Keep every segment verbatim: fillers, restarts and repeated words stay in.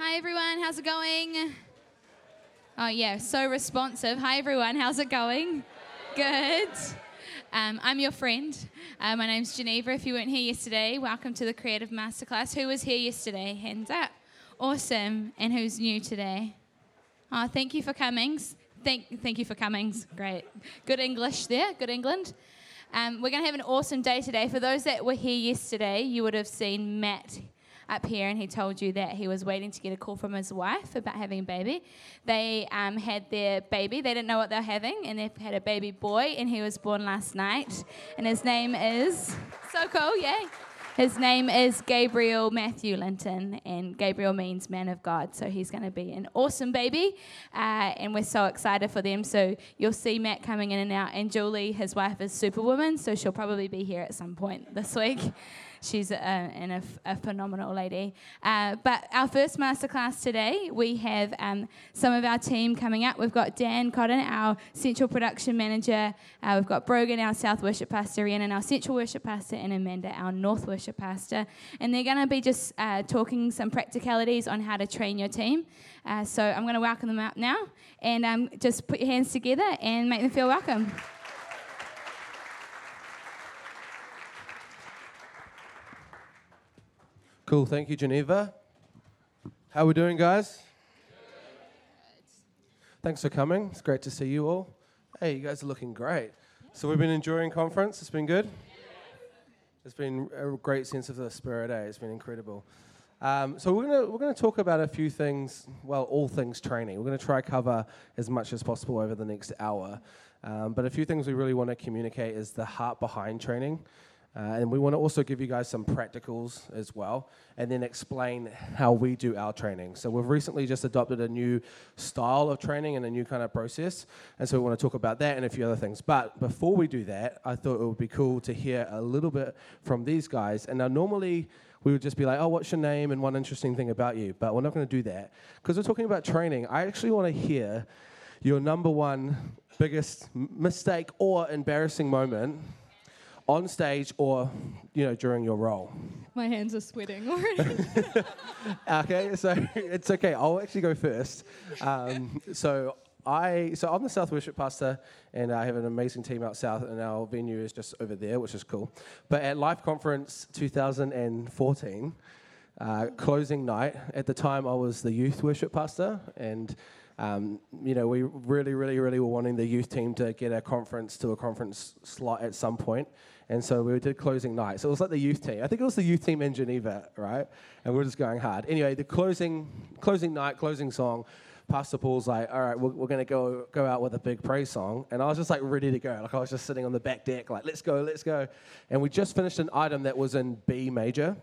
Hi, everyone. How's it going? Oh, yeah, so responsive. Hi, everyone. How's it going? Good. Um, I'm your friend. Uh, my name's Geneva. If you weren't here yesterday, welcome to the Creative Masterclass. Who was here yesterday? Hands up. Awesome. And who's new today? Oh, thank you for coming. Thank, thank you for coming. Great. Good English there. Good England. Um, we're going to have an awesome day today. For those that were here yesterday, you would have seen Matt up here, and he told you that he was waiting to get a call from his wife about having a baby. They um, had their baby. They didn't know what they were having, and they've had a baby boy, and he was born last night. And his name is... So cool, yay. His name is Gabriel Matthew Linton, and Gabriel means man of God, so he's going to be an awesome baby, uh, and we're so excited for them. So you'll see Matt coming in and out, and Julie, his wife, is Superwoman, so she'll probably be here at some point this week. She's a, and a, a phenomenal lady. Uh, but our first masterclass today, we have um, some of our team coming up. We've got Dan Cotton, our Central Production Manager. Uh, we've got Brogan, our South Worship Pastor, Rhiannon, our Central Worship Pastor, and Amanda, our North Worship Pastor. And they're going to be just uh, talking some practicalities on how to train your team. Uh, so I'm going to welcome them out now. And um, just put your hands together and make them feel welcome. Cool, thank you, Geneva. How are we doing, guys? Thanks for coming. It's great to see you all. Hey, you guys are looking great. So we've been enjoying conference. It's been good. It's been a great sense of the spirit. Eh? It's been incredible. Um, so we're gonna we're gonna talk about a few things. Well, all things training. We're gonna try cover as much as possible over the next hour. Um, but a few things we really want to communicate is the heart behind training. Uh, and we want to also give you guys some practicals as well, and then explain how we do our training. So we've recently just adopted a new style of training and a new kind of process, and so we want to talk about that and a few other things. But before we do that, I thought it would be cool to hear a little bit from these guys. And now normally we would just be like, oh, what's your name and one interesting thing about you? But we're not going to do that. Because we're talking about training, I actually want to hear your number one biggest m- mistake or embarrassing moment on stage or, you know, during your role. My hands are sweating already. Okay, so it's okay. I'll actually go first. Um, so I, so I'm the South Worship Pastor, and I have an amazing team out south, and our venue is just over there, which is cool. But at Life Conference two thousand fourteen, uh, closing night, at the time I was the Youth Worship Pastor, and Um, you know, we really, really, really were wanting the youth team to get a conference to a conference slot at some point. And so we did closing night. So it was like the youth team. I think it was the youth team in Geneva, right? And we we're just going hard. Anyway, the closing closing night, closing song, Pastor Paul's like, all right, we're, we're going to go go out with a big praise song. And I was just like ready to go. Like I was just sitting on the back deck, like, let's go, let's go. And we just finished an item that was in B major.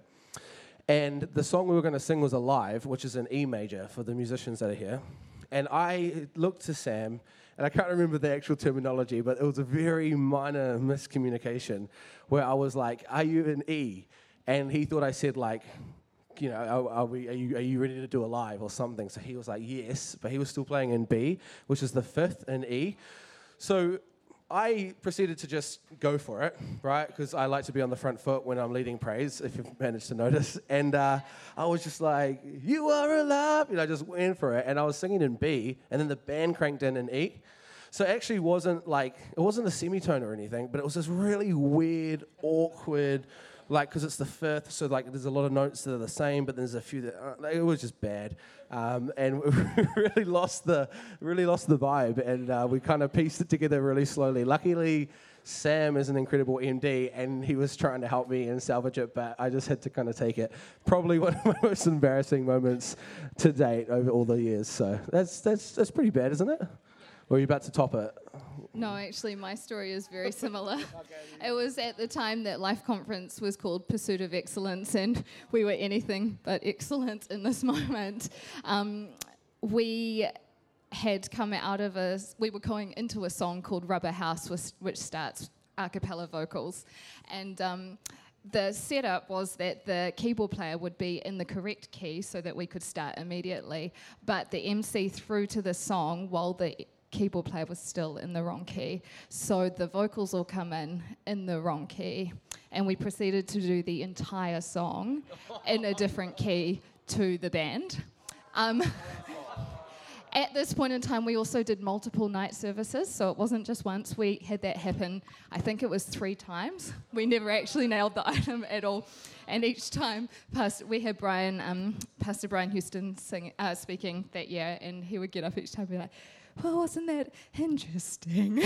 And the song we were going to sing was Alive, which is in E major for the musicians that are here. And I looked to Sam, and I can't remember the actual terminology, but it was a very minor miscommunication where I was like, are you in E? And he thought I said, like, you know, are, are, we, are, you, are you ready to do Alive or something? So he was like, yes, but he was still playing in B, which is the fifth in E. So I proceeded to just go for it, right? Because I like to be on the front foot when I'm leading praise, if you've managed to notice. And uh, I was just like, you are alive. You know, I just went for it. And I was singing in B, and then the band cranked in in E. So it actually wasn't like, it wasn't a semitone or anything, but it was this really weird, awkward, like, because it's the fifth, so like there's a lot of notes that are the same, but there's a few that aren't. It was just bad, um, and we really lost the really lost the vibe, and uh, we kind of pieced it together really slowly. Luckily, Sam is an incredible M D, and he was trying to help me and salvage it, but I just had to kind of take it. Probably one of my most embarrassing moments to date over all the years. So that's that's that's pretty bad, isn't it? Or are you about to top it? No, actually, my story is very similar. It was at the time that Life Conference was called Pursuit of Excellence, and we were anything but excellent in this moment. Um, we had come out of a... We were going into a song called Rubber House, which, which starts a cappella vocals. And um, the setup was that the keyboard player would be in the correct key so that we could start immediately, but the M C threw to the song while the keyboard player was still in the wrong key. So the vocals all come in in the wrong key, and we proceeded to do the entire song in a different key to the band. Um, at this point in time, we also did multiple night services, so it wasn't just once. We had that happen, I think it was three times. We never actually nailed the item at all. And each time, Pastor, we had Brian, um, Pastor Brian Houston sing, uh, speaking that year, and he would get up each time and be like, well, wasn't that interesting?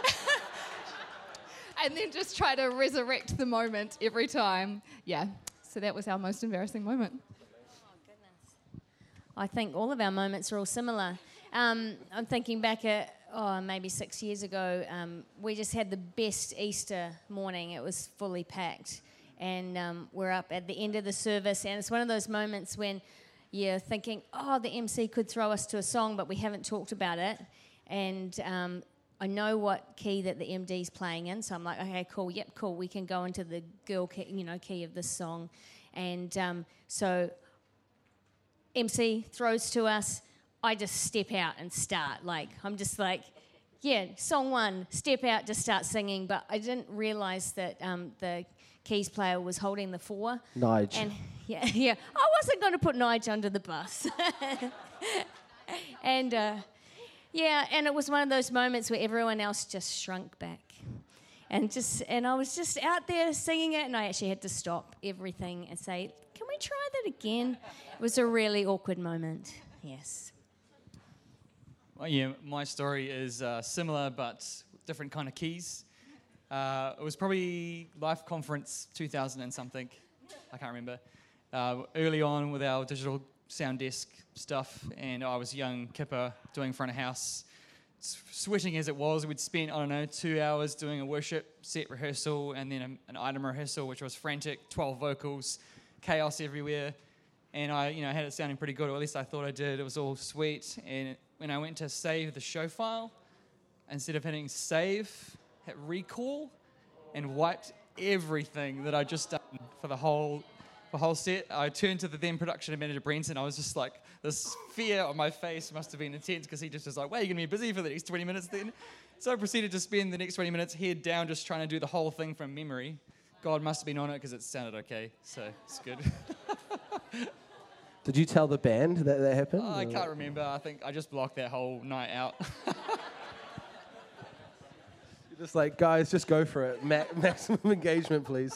And then just try to resurrect the moment every time. Yeah, so that was our most embarrassing moment. I think all of our moments are all similar. Um, I'm thinking back at, oh, maybe six years ago, um, we just had the best Easter morning. It was fully packed. And um, we're up at the end of the service, and it's one of those moments when you're thinking, oh, the M C could throw us to a song, but we haven't talked about it. And um, I know what key that the M D's playing in, so I'm like, okay, cool, yep, cool. We can go into the girl key, you know, key of this song. And um, so M C throws to us, I just step out and start. Like, I'm just like, yeah, song one, step out, just start singing. But I didn't realise that um, the keys player was holding the four. Nige. And yeah, yeah, I wasn't going to put Nige under the bus. and uh, yeah, and it was one of those moments where everyone else just shrunk back. And just and I was just out there singing it, and I actually had to stop everything and say, can we try that again? It was a really awkward moment, yes. Well, yeah, my story is uh, similar but different kind of keys. Uh, it was probably Life Conference two thousand and something, I can't remember. Uh, early on with our digital sound desk stuff, and I was a young kipper doing front of house. Sweating as it was, we'd spent, I don't know, two hours doing a worship set rehearsal and then a, an item rehearsal, which was frantic, twelve vocals, chaos everywhere. And I, you know, had it sounding pretty good, or at least I thought I did. It was all sweet. And when I went to save the show file, instead of hitting save, hit recall and wiped everything that I'd just done for the whole the whole set. I turned to the then production manager, Brenton. I was just like, this fear on my face must have been intense, because he just was like, well, you're going to be busy for the next twenty minutes then. So I proceeded to spend the next twenty minutes head down just trying to do the whole thing from memory. God must have been on it because it sounded okay, so it's good. Did you tell the band that that happened? Oh, I can't remember. I think I just blocked that whole night out. You're just like, guys, just go for it. Ma- maximum engagement, please.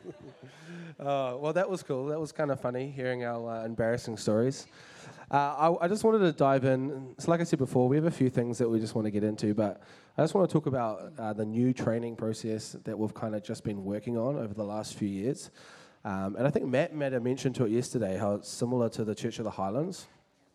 uh, well, that was cool. That was kind of funny, hearing our uh, embarrassing stories. Uh, I, I just wanted to dive in. So like I said before, we have a few things that we just want to get into, but I just want to talk about uh, the new training process that we've kind of just been working on over the last few years. Um, and I think Matt made a mention to it yesterday, how it's similar to the Church of the Highlands.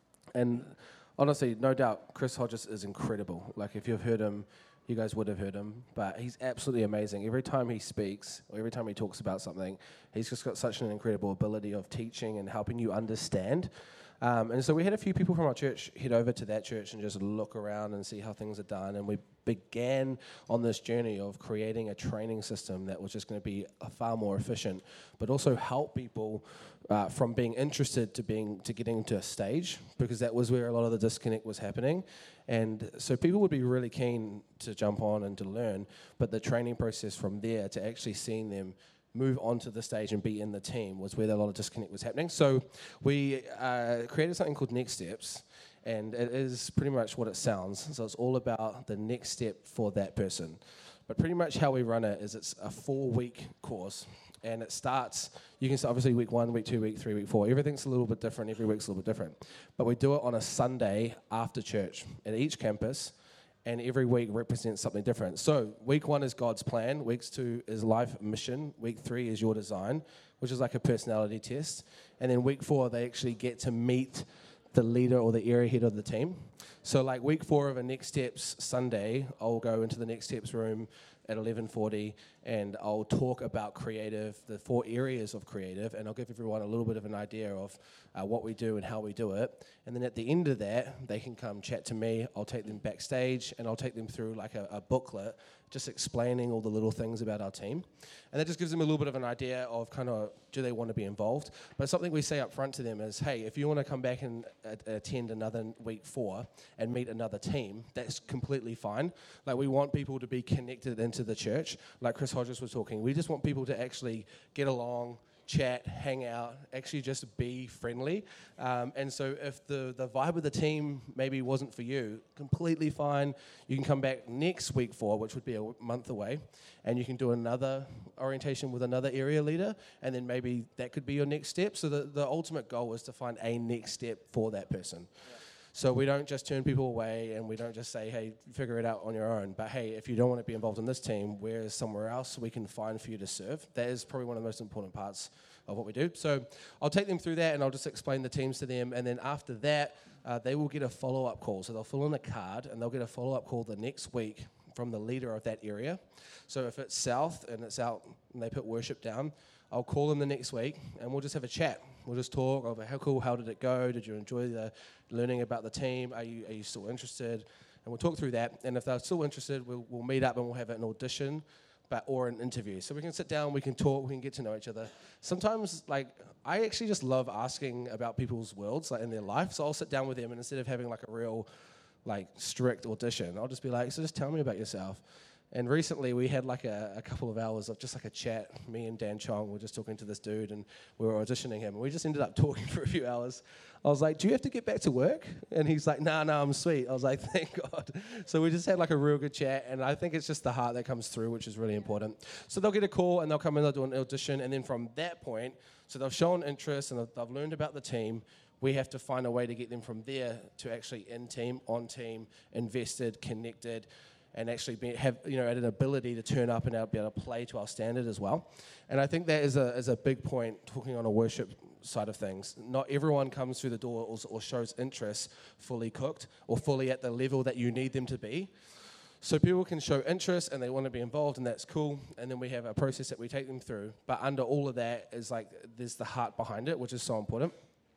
And honestly, no doubt, Chris Hodges is incredible. Like, if you've heard him, you guys would have heard him, but he's absolutely amazing. Every time he speaks, or every time he talks about something, he's just got such an incredible ability of teaching and helping you understand. Um, and so we had a few people from our church head over to that church and just look around and see how things are done. And we began on this journey of creating a training system that was just going to be uh, far more efficient, but also help people uh, from being interested to being to getting to a stage, because that was where a lot of the disconnect was happening. And so people would be really keen to jump on and to learn, but the training process from there to actually seeing them move onto the stage and be in the team was where a lot of disconnect was happening. So we uh, created something called Next Steps, and it is pretty much what it sounds. So it's all about the next step for that person. But pretty much how we run it is it's a four-week course, and it starts, you can start obviously week one, week two, week three, week four. Everything's a little bit different. Every week's a little bit different. But we do it on a Sunday after church at each campus, and every week represents something different. So week one is God's plan, week two is life mission, week three is your design, which is like a personality test, and then week four they actually get to meet the leader or the area head of the team. So like week four of a Next Steps Sunday, I'll go into the Next Steps room at eleven forty, and I'll talk about creative, the four areas of creative, and I'll give everyone a little bit of an idea of uh, what we do and how we do it. And then at the end of that, they can come chat to me. I'll take them backstage, and I'll take them through like a, a booklet just explaining all the little things about our team. And that just gives them a little bit of an idea of kind of, do they want to be involved? But something we say up front to them is, hey, if you want to come back and uh, attend another week four and meet another team, that's completely fine. Like, we want people to be connected into the church. Like Chris Hodges was talking, we just want people to actually get along, chat, hang out, actually just be friendly. Um, and so if the, the vibe of the team maybe wasn't for you, completely fine. You can come back next week for, which would be a month away, and you can do another orientation with another area leader, and then maybe that could be your next step. So the, the ultimate goal is to find a next step for that person. Yeah. So we don't just turn people away, and we don't just say, hey, figure it out on your own. But hey, if you don't want to be involved in this team, where is somewhere else we can find for you to serve? That is probably one of the most important parts of what we do. So I'll take them through that, and I'll just explain the teams to them. And then after that, uh, they will get a follow-up call. So they'll fill in a card, and they'll get a follow-up call the next week from the leader of that area. So if it's south and it's out and they put worship down, I'll call them the next week, and we'll just have a chat. We'll just talk over how cool, how did it go? Did you enjoy the learning about the team? Are you are you still interested? And we'll talk through that. And if they're still interested, we'll, we'll meet up and we'll have an audition, but or an interview. So we can sit down, we can talk, we can get to know each other. Sometimes, like, I actually just love asking about people's worlds, like in their life. So I'll sit down with them, and instead of having like a real, like, strict audition, I'll just be like, so just tell me about yourself. And recently we had like a, a couple of hours of just like a chat. Me and Dan Chong were just talking to this dude, and we were auditioning him. And we just ended up talking for a few hours. I was like, do you have to get back to work? And he's like, no, nah, no, nah, I'm sweet. I was like, thank God. So we just had like a real good chat. And I think it's just the heart that comes through, which is really important. So they'll get a call, and they'll come in, they'll do an audition. And then from that point, so they've shown interest, and they've, they've learned about the team. We have to find a way to get them from there to actually in team, on team, invested, connected, and actually be, have, you know, an ability to turn up and be able to play to our standard as well. And I think that is a is a big point, talking on a worship side of things. Not everyone comes through the door or, or shows interest fully cooked or fully at the level that you need them to be. So people can show interest and they want to be involved, and that's cool. And then we have a process that we take them through. But under all of that is like, there's the heart behind it, which is so important.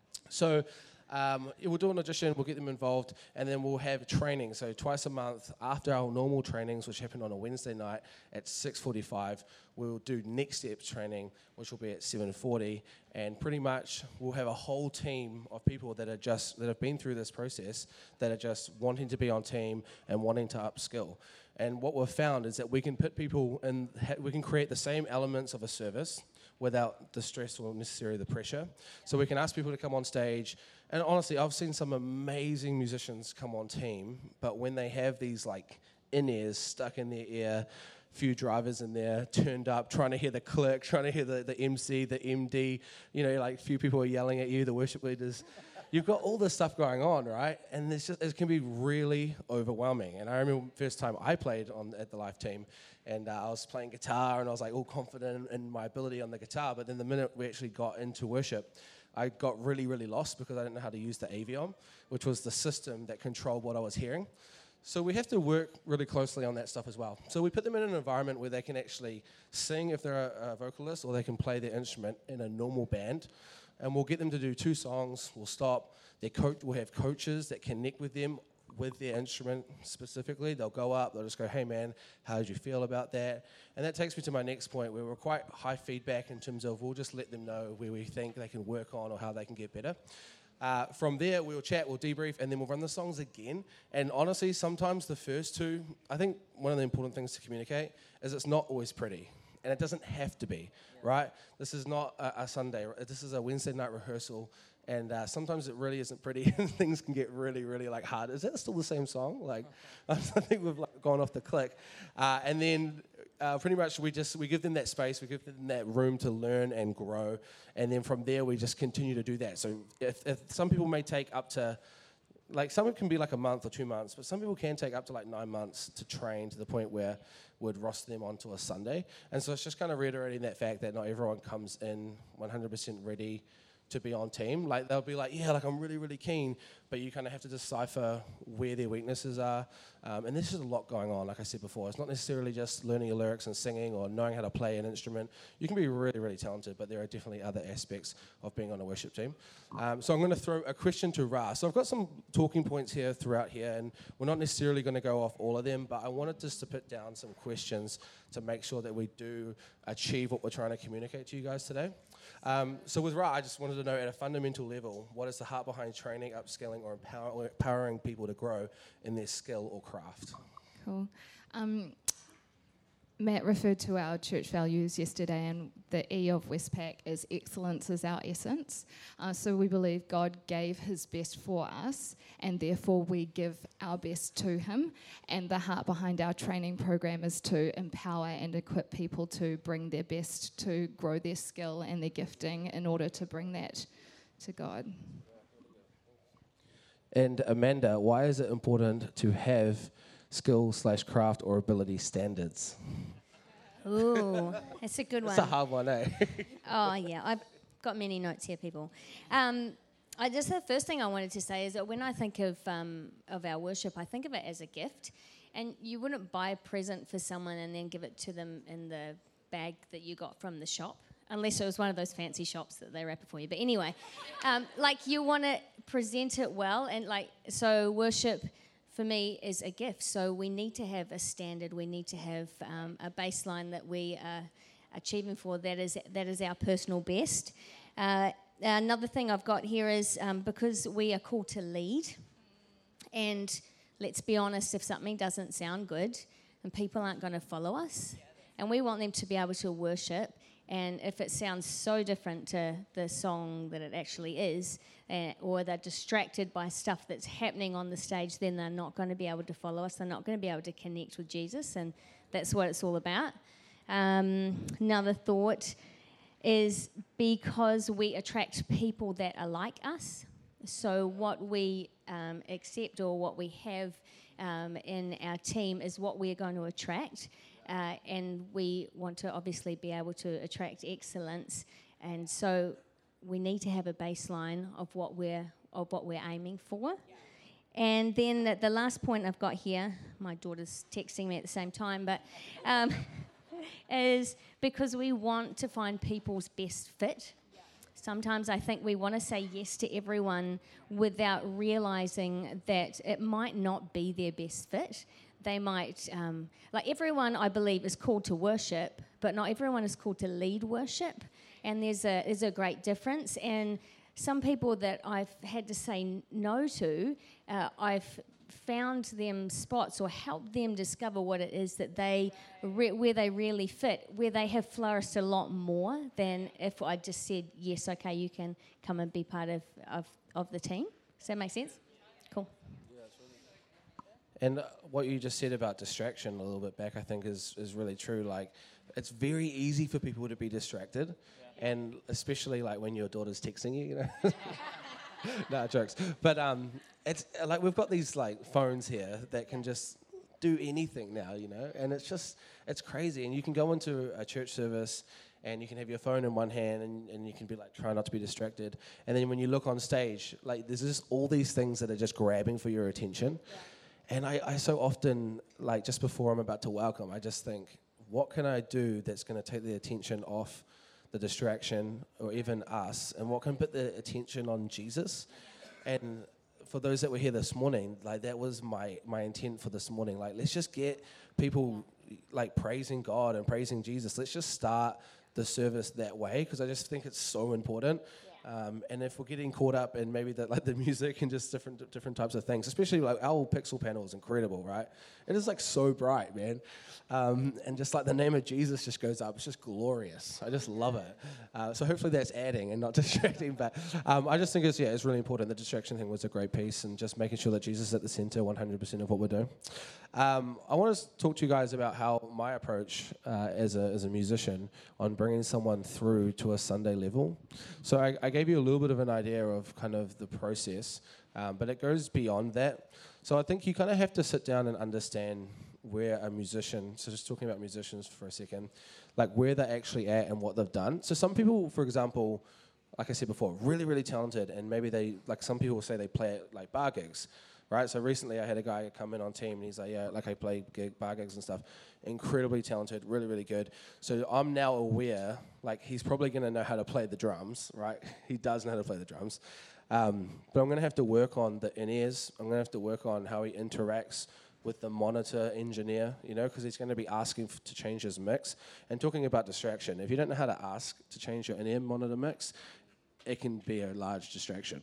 So Um, we'll do an audition, we'll get them involved, and then we'll have training. So twice a month after our normal trainings, which happen on a Wednesday night at six forty-five, we'll do next steps training, which will be at seven forty, and pretty much we'll have a whole team of people that are just that have been through this process, that are just wanting to be on team and wanting to upskill. And what we've found is that we can put people in, we can create the same elements of a service without the stress or necessarily the pressure. So we can ask people to come on stage. And honestly, I've seen some amazing musicians come on team, but when they have these like in-ears stuck in their ear, few drivers in there turned up, trying to hear the click, trying to hear the, the M C, the M D, you know, like few people are yelling at you, the worship leaders. You've got all this stuff going on, right? And it's just, it can be really overwhelming. And I remember the first time I played on at the Life team, and uh, I was playing guitar, and I was like all confident in my ability on the guitar. But then the minute we actually got into worship, I got really, really lost because I didn't know how to use the Aviom, which was the system that controlled what I was hearing. So we have to work really closely on that stuff as well. So we put them in an environment where they can actually sing if they're a, a vocalist, or they can play their instrument in a normal band. And we'll get them to do two songs. We'll stop. Their coach, we'll have coaches that connect with them with their instrument specifically. They'll go up. They'll just go, hey, man, how did you feel about that? And that takes me to my next point, where we're quite high feedback in terms of we'll just let them know where we think they can work on or how they can get better. Uh, from there, we'll chat, we'll debrief, and then we'll run the songs again. And honestly, sometimes the first two, I think one of the important things to communicate is it's not always pretty. And it doesn't have to be, yeah. Right? This is not a, a Sunday. This is a Wednesday night rehearsal. And uh, sometimes it really isn't pretty, and things can get really, really like hard. Is that still the same song? Like, I think we've like, gone off the click. Uh, and then uh, pretty much we just we give them that space, we give them that room to learn and grow, and then from there we just continue to do that. So if, if some people may take up to, like some can be like a month or two months, but some people can take up to like nine months to train to the point where we'd roster them onto a Sunday. And so it's just kind of reiterating that fact that not everyone comes in one hundred percent ready to be on team. Like they'll be like, yeah, like I'm really, really keen, but you kind of have to decipher where their weaknesses are. Um, and there's just a lot going on, like I said before. It's not necessarily just learning your lyrics and singing or knowing how to play an instrument. You can be really, really talented, but there are definitely other aspects of being on a worship team. Um, so I'm going to throw a question to Ra. So I've got some talking points here throughout here, and we're not necessarily going to go off all of them, but I wanted just to put down some questions to make sure that we do achieve what we're trying to communicate to you guys today. Um, so with Ra, I just wanted to know at a fundamental level, what is the heart behind training, upskilling, or empower, empowering people to grow in their skill or craft? Cool. Um, Matt referred to our church values yesterday, and the E of Westpac is excellence is our essence. Uh, so we believe God gave his best for us, and therefore we give our best to him. And the heart behind our training program is to empower and equip people to bring their best, to grow their skill and their gifting in order to bring that to God. And Amanda, why is it important to have skill slash craft or ability standards? Ooh, that's a good one. It's a hard one, eh? Oh, yeah. I've got many notes here, people. Um, I just the first thing I wanted to say is that when I think of um, of our worship, I think of it as a gift. And you wouldn't buy a present for someone and then give it to them in the bag that you got from the shop, unless it was one of those fancy shops that they wrap it for you. But anyway, um, like you want to present it well. And like, so worship for me is a gift. So we need to have a standard. We need to have um, a baseline that we are achieving for. That is that is our personal best. Uh, another thing I've got here is um, because we are called to lead, and let's be honest, if something doesn't sound good, and people aren't going to follow us, and we want them to be able to worship. And if it sounds so different to the song that it actually is, uh, or they're distracted by stuff that's happening on the stage, then they're not going to be able to follow us. They're not going to be able to connect with Jesus, and that's what it's all about. Um, another thought is because we attract people that are like us. So what we um, accept or what we have um, in our team is what we're going to attract. Uh, and we want to obviously be able to attract excellence, and so we need to have a baseline of what we're of what we're aiming for. Yeah. And then the, the last point I've got here, my daughter's texting me at the same time, but um, is because we want to find people's best fit. Yeah. Sometimes I think we want to say yes to everyone without realizing that it might not be their best fit. They might, um, like everyone, I believe, is called to worship, but not everyone is called to lead worship. And there's a there's a great difference. And some people that I've had to say no to, uh, I've found them spots or helped them discover what it is that they, re- where they really fit, where they have flourished a lot more than if I just said, yes, okay, you can come and be part of, of, of the team. Does that make sense? Cool. And what you just said about distraction a little bit back, I think is, is really true. Like, it's very easy for people to be distracted, yeah. And especially like when your daughter's texting you, you know. No, jokes. But um, it's like we've got these like phones here that can just do anything now, you know. And it's just it's crazy. And you can go into a church service and you can have your phone in one hand and, and you can be like trying not to be distracted. And then when you look on stage, like there's just all these things that are just grabbing for your attention. Yeah. And I, I so often, like, just before I'm about to welcome, I just think, what can I do that's going to take the attention off the distraction or even us, and what can put the attention on Jesus? And for those that were here this morning, like, that was my, my intent for this morning. Like, let's just get people, like, praising God and praising Jesus. Let's just start the service that way, because I just think it's so important. Um, and if we're getting caught up in maybe the, like the music and just different different types of things, especially like our Pixel panel is incredible, right? It is like so bright, man. Um, and just like the name of Jesus just goes up. It's just glorious. I just love it. Uh, so hopefully that's adding and not distracting. But um, I just think it's, yeah, it's really important. The distraction thing was a great piece, and just making sure that Jesus is at the center one hundred percent of what we're doing. Um, I want to talk to you guys about how my approach uh, as, a, as a musician on bringing someone through to a Sunday level. So I, I gave you a little bit of an idea of kind of the process, um, but it goes beyond that. So I think you kind of have to sit down and understand where a musician, so just talking about musicians for a second, like where they're actually at and what they've done. So some people, for example, like I said before, really, really talented, and maybe they, like some people say they play at like bar gigs. Right, so recently I had a guy come in on team, and he's like, yeah, like I play gig, bar gigs and stuff. Incredibly talented, really, really good. So I'm now aware, like he's probably going to know how to play the drums, right? He does know how to play the drums. Um, but I'm going to have to work on the in-ears. I'm going to have to work on how he interacts with the monitor engineer, you know, because he's going to be asking f- to change his mix. And talking about distraction, if you don't know how to ask to change your in-ear monitor mix, it can be a large distraction.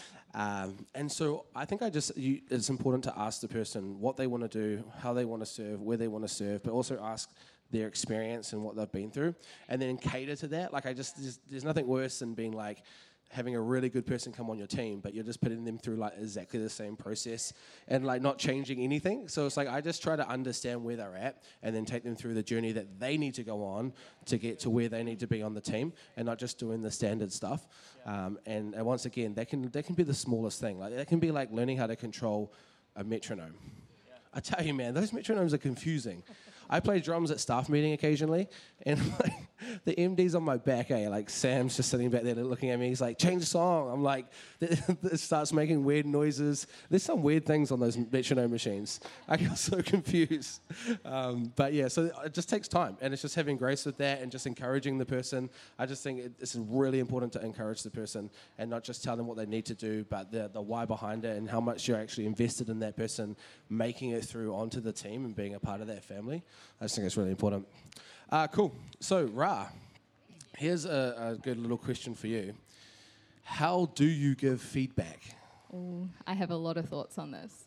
Um, and so I think I just you, it's important to ask the person what they want to do, how they want to serve, where they want to serve, but also ask their experience and what they've been through, and then cater to that. Like I just, there's, there's nothing worse than being like, having a really good person come on your team, but you're just putting them through like exactly the same process and like not changing anything. So it's like I just try to understand where they're at and then take them through the journey that they need to go on to get to where they need to be on the team, and not just doing the standard stuff. Um, and, and once again, that can that can be the smallest thing. Like that can be like learning how to control a metronome. Yeah. I tell you, man, those metronomes are confusing. I play drums at staff meeting occasionally, and like, the M D's on my back, eh? Like Sam's just sitting back there looking at me. He's like, "Change the song." I'm like, it starts making weird noises. There's some weird things on those metronome machines. I get so confused. Um, but yeah, so it just takes time, and it's just having grace with that and just encouraging the person. I just think it, it's really important to encourage the person and not just tell them what they need to do, but the, the why behind it and how much you're actually invested in that person making it through onto the team and being a part of that family. I just think it's really important. Uh, cool. So, Ra, here's a, a good little question for you. How do you give feedback? Ooh, I have a lot of thoughts on this.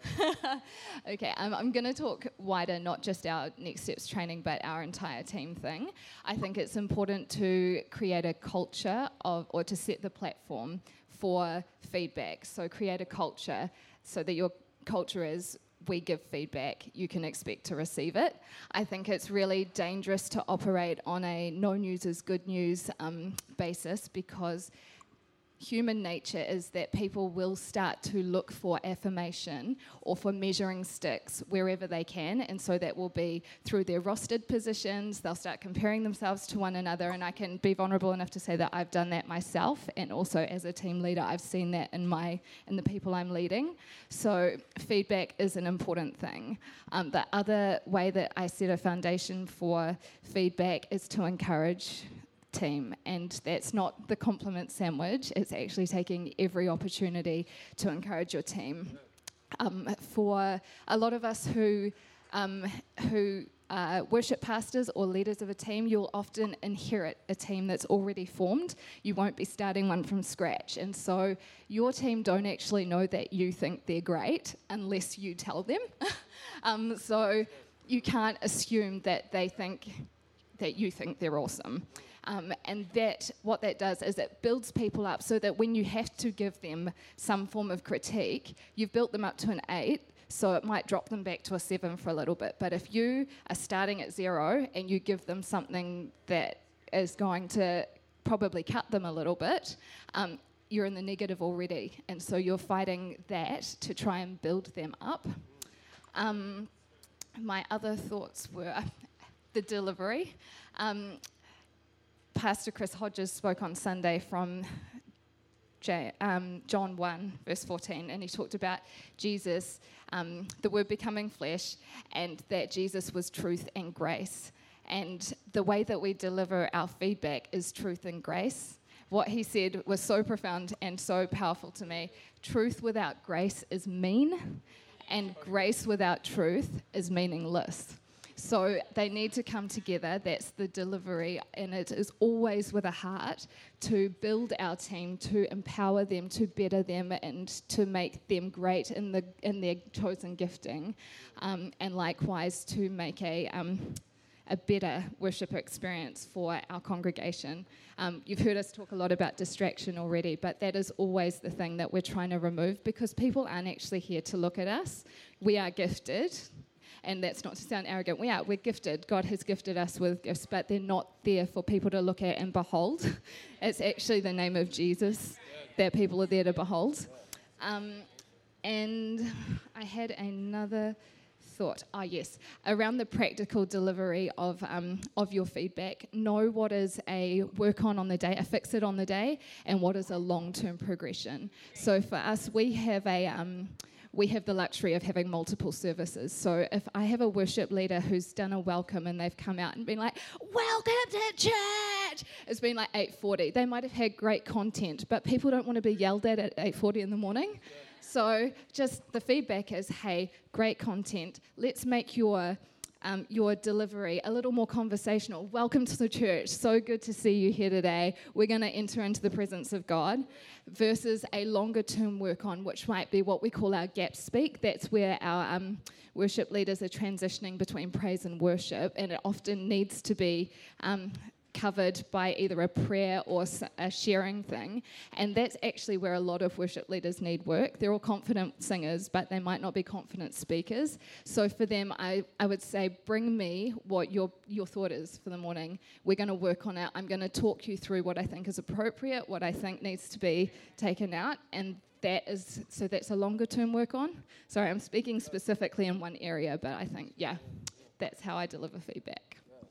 Okay, I'm, I'm going to talk wider, not just our Next Steps training, but our entire team thing. I think it's important to create a culture of, or to set the platform for feedback. So create a culture so that your culture is, we give feedback, you can expect to receive it. I think it's really dangerous to operate on a no news is good news um, basis, because human nature is that people will start to look for affirmation or for measuring sticks wherever they can, and so that will be through their rostered positions. They'll start comparing themselves to one another, and I can be vulnerable enough to say that I've done that myself, and also as a team leader I've seen that in my in the people I'm leading. So feedback is an important thing. Um, the other way that I set a foundation for feedback is to encourage team, and that's not the compliment sandwich. It's actually taking every opportunity to encourage your team. Um, for a lot of us who um, who are worship pastors or leaders of a team, you'll often inherit a team that's already formed. You won't be starting one from scratch, and so your team don't actually know that you think they're great unless you tell them. um, so you can't assume that they think that you think they're awesome. Um, and that what that does is it builds people up so that when you have to give them some form of critique, you've built them up to an eight, so it might drop them back to a seven for a little bit. But if you are starting at zero and you give them something that is going to probably cut them a little bit, um, you're in the negative already. And so you're fighting that to try and build them up. Um, my other thoughts were the delivery. Um, Pastor Chris Hodges spoke on Sunday from J, um, John one, verse fourteen, and he talked about Jesus, um, the Word becoming flesh, and that Jesus was truth and grace. And the way that we deliver our feedback is truth and grace. What he said was so profound and so powerful to me. Truth without grace is mean, and grace without truth is meaningless. So they need to come together. That's the delivery, and it is always with a heart to build our team, to empower them, to better them, and to make them great in the in their chosen gifting, um, and likewise to make a um, a better worship experience for our congregation. Um, you've heard us talk a lot about distraction already, but that is always the thing that we're trying to remove, because people aren't actually here to look at us. We are gifted. And that's not to sound arrogant. We are. We're gifted. God has gifted us with gifts, but they're not there for people to look at and behold. It's actually the name of Jesus that people are there to behold. Um, and I had another thought. Ah, oh, yes, around the practical delivery of um, of your feedback. Know what is a work on on the day, a fix it on the day, and what is a long-term progression. So for us, we have a... Um, we have the luxury of having multiple services. So if I have a worship leader who's done a welcome and they've come out and been like, welcome to church, it's been like eight forty. They might have had great content, but people don't want to be yelled at at eight forty in the morning. So just the feedback is, hey, great content. Let's make your um, your delivery a little more conversational. Welcome to the church. So good to see you here today. We're going to enter into the presence of God, versus a longer term work on, which might be what we call our gap speak. That's where our um, worship leaders are transitioning between praise and worship, and it often needs to be um, covered by either a prayer or a sharing thing, and that's actually where a lot of worship leaders need work. They're all confident singers, but they might not be confident speakers. So for them, I, I would say, bring me what your your thought is for the morning. We're going to work on it. I'm going to talk you through what I think is appropriate, what I think needs to be taken out, and that is, so that's a longer term work on. Sorry, I'm speaking specifically in one area, but I think, yeah, that's how I deliver feedback.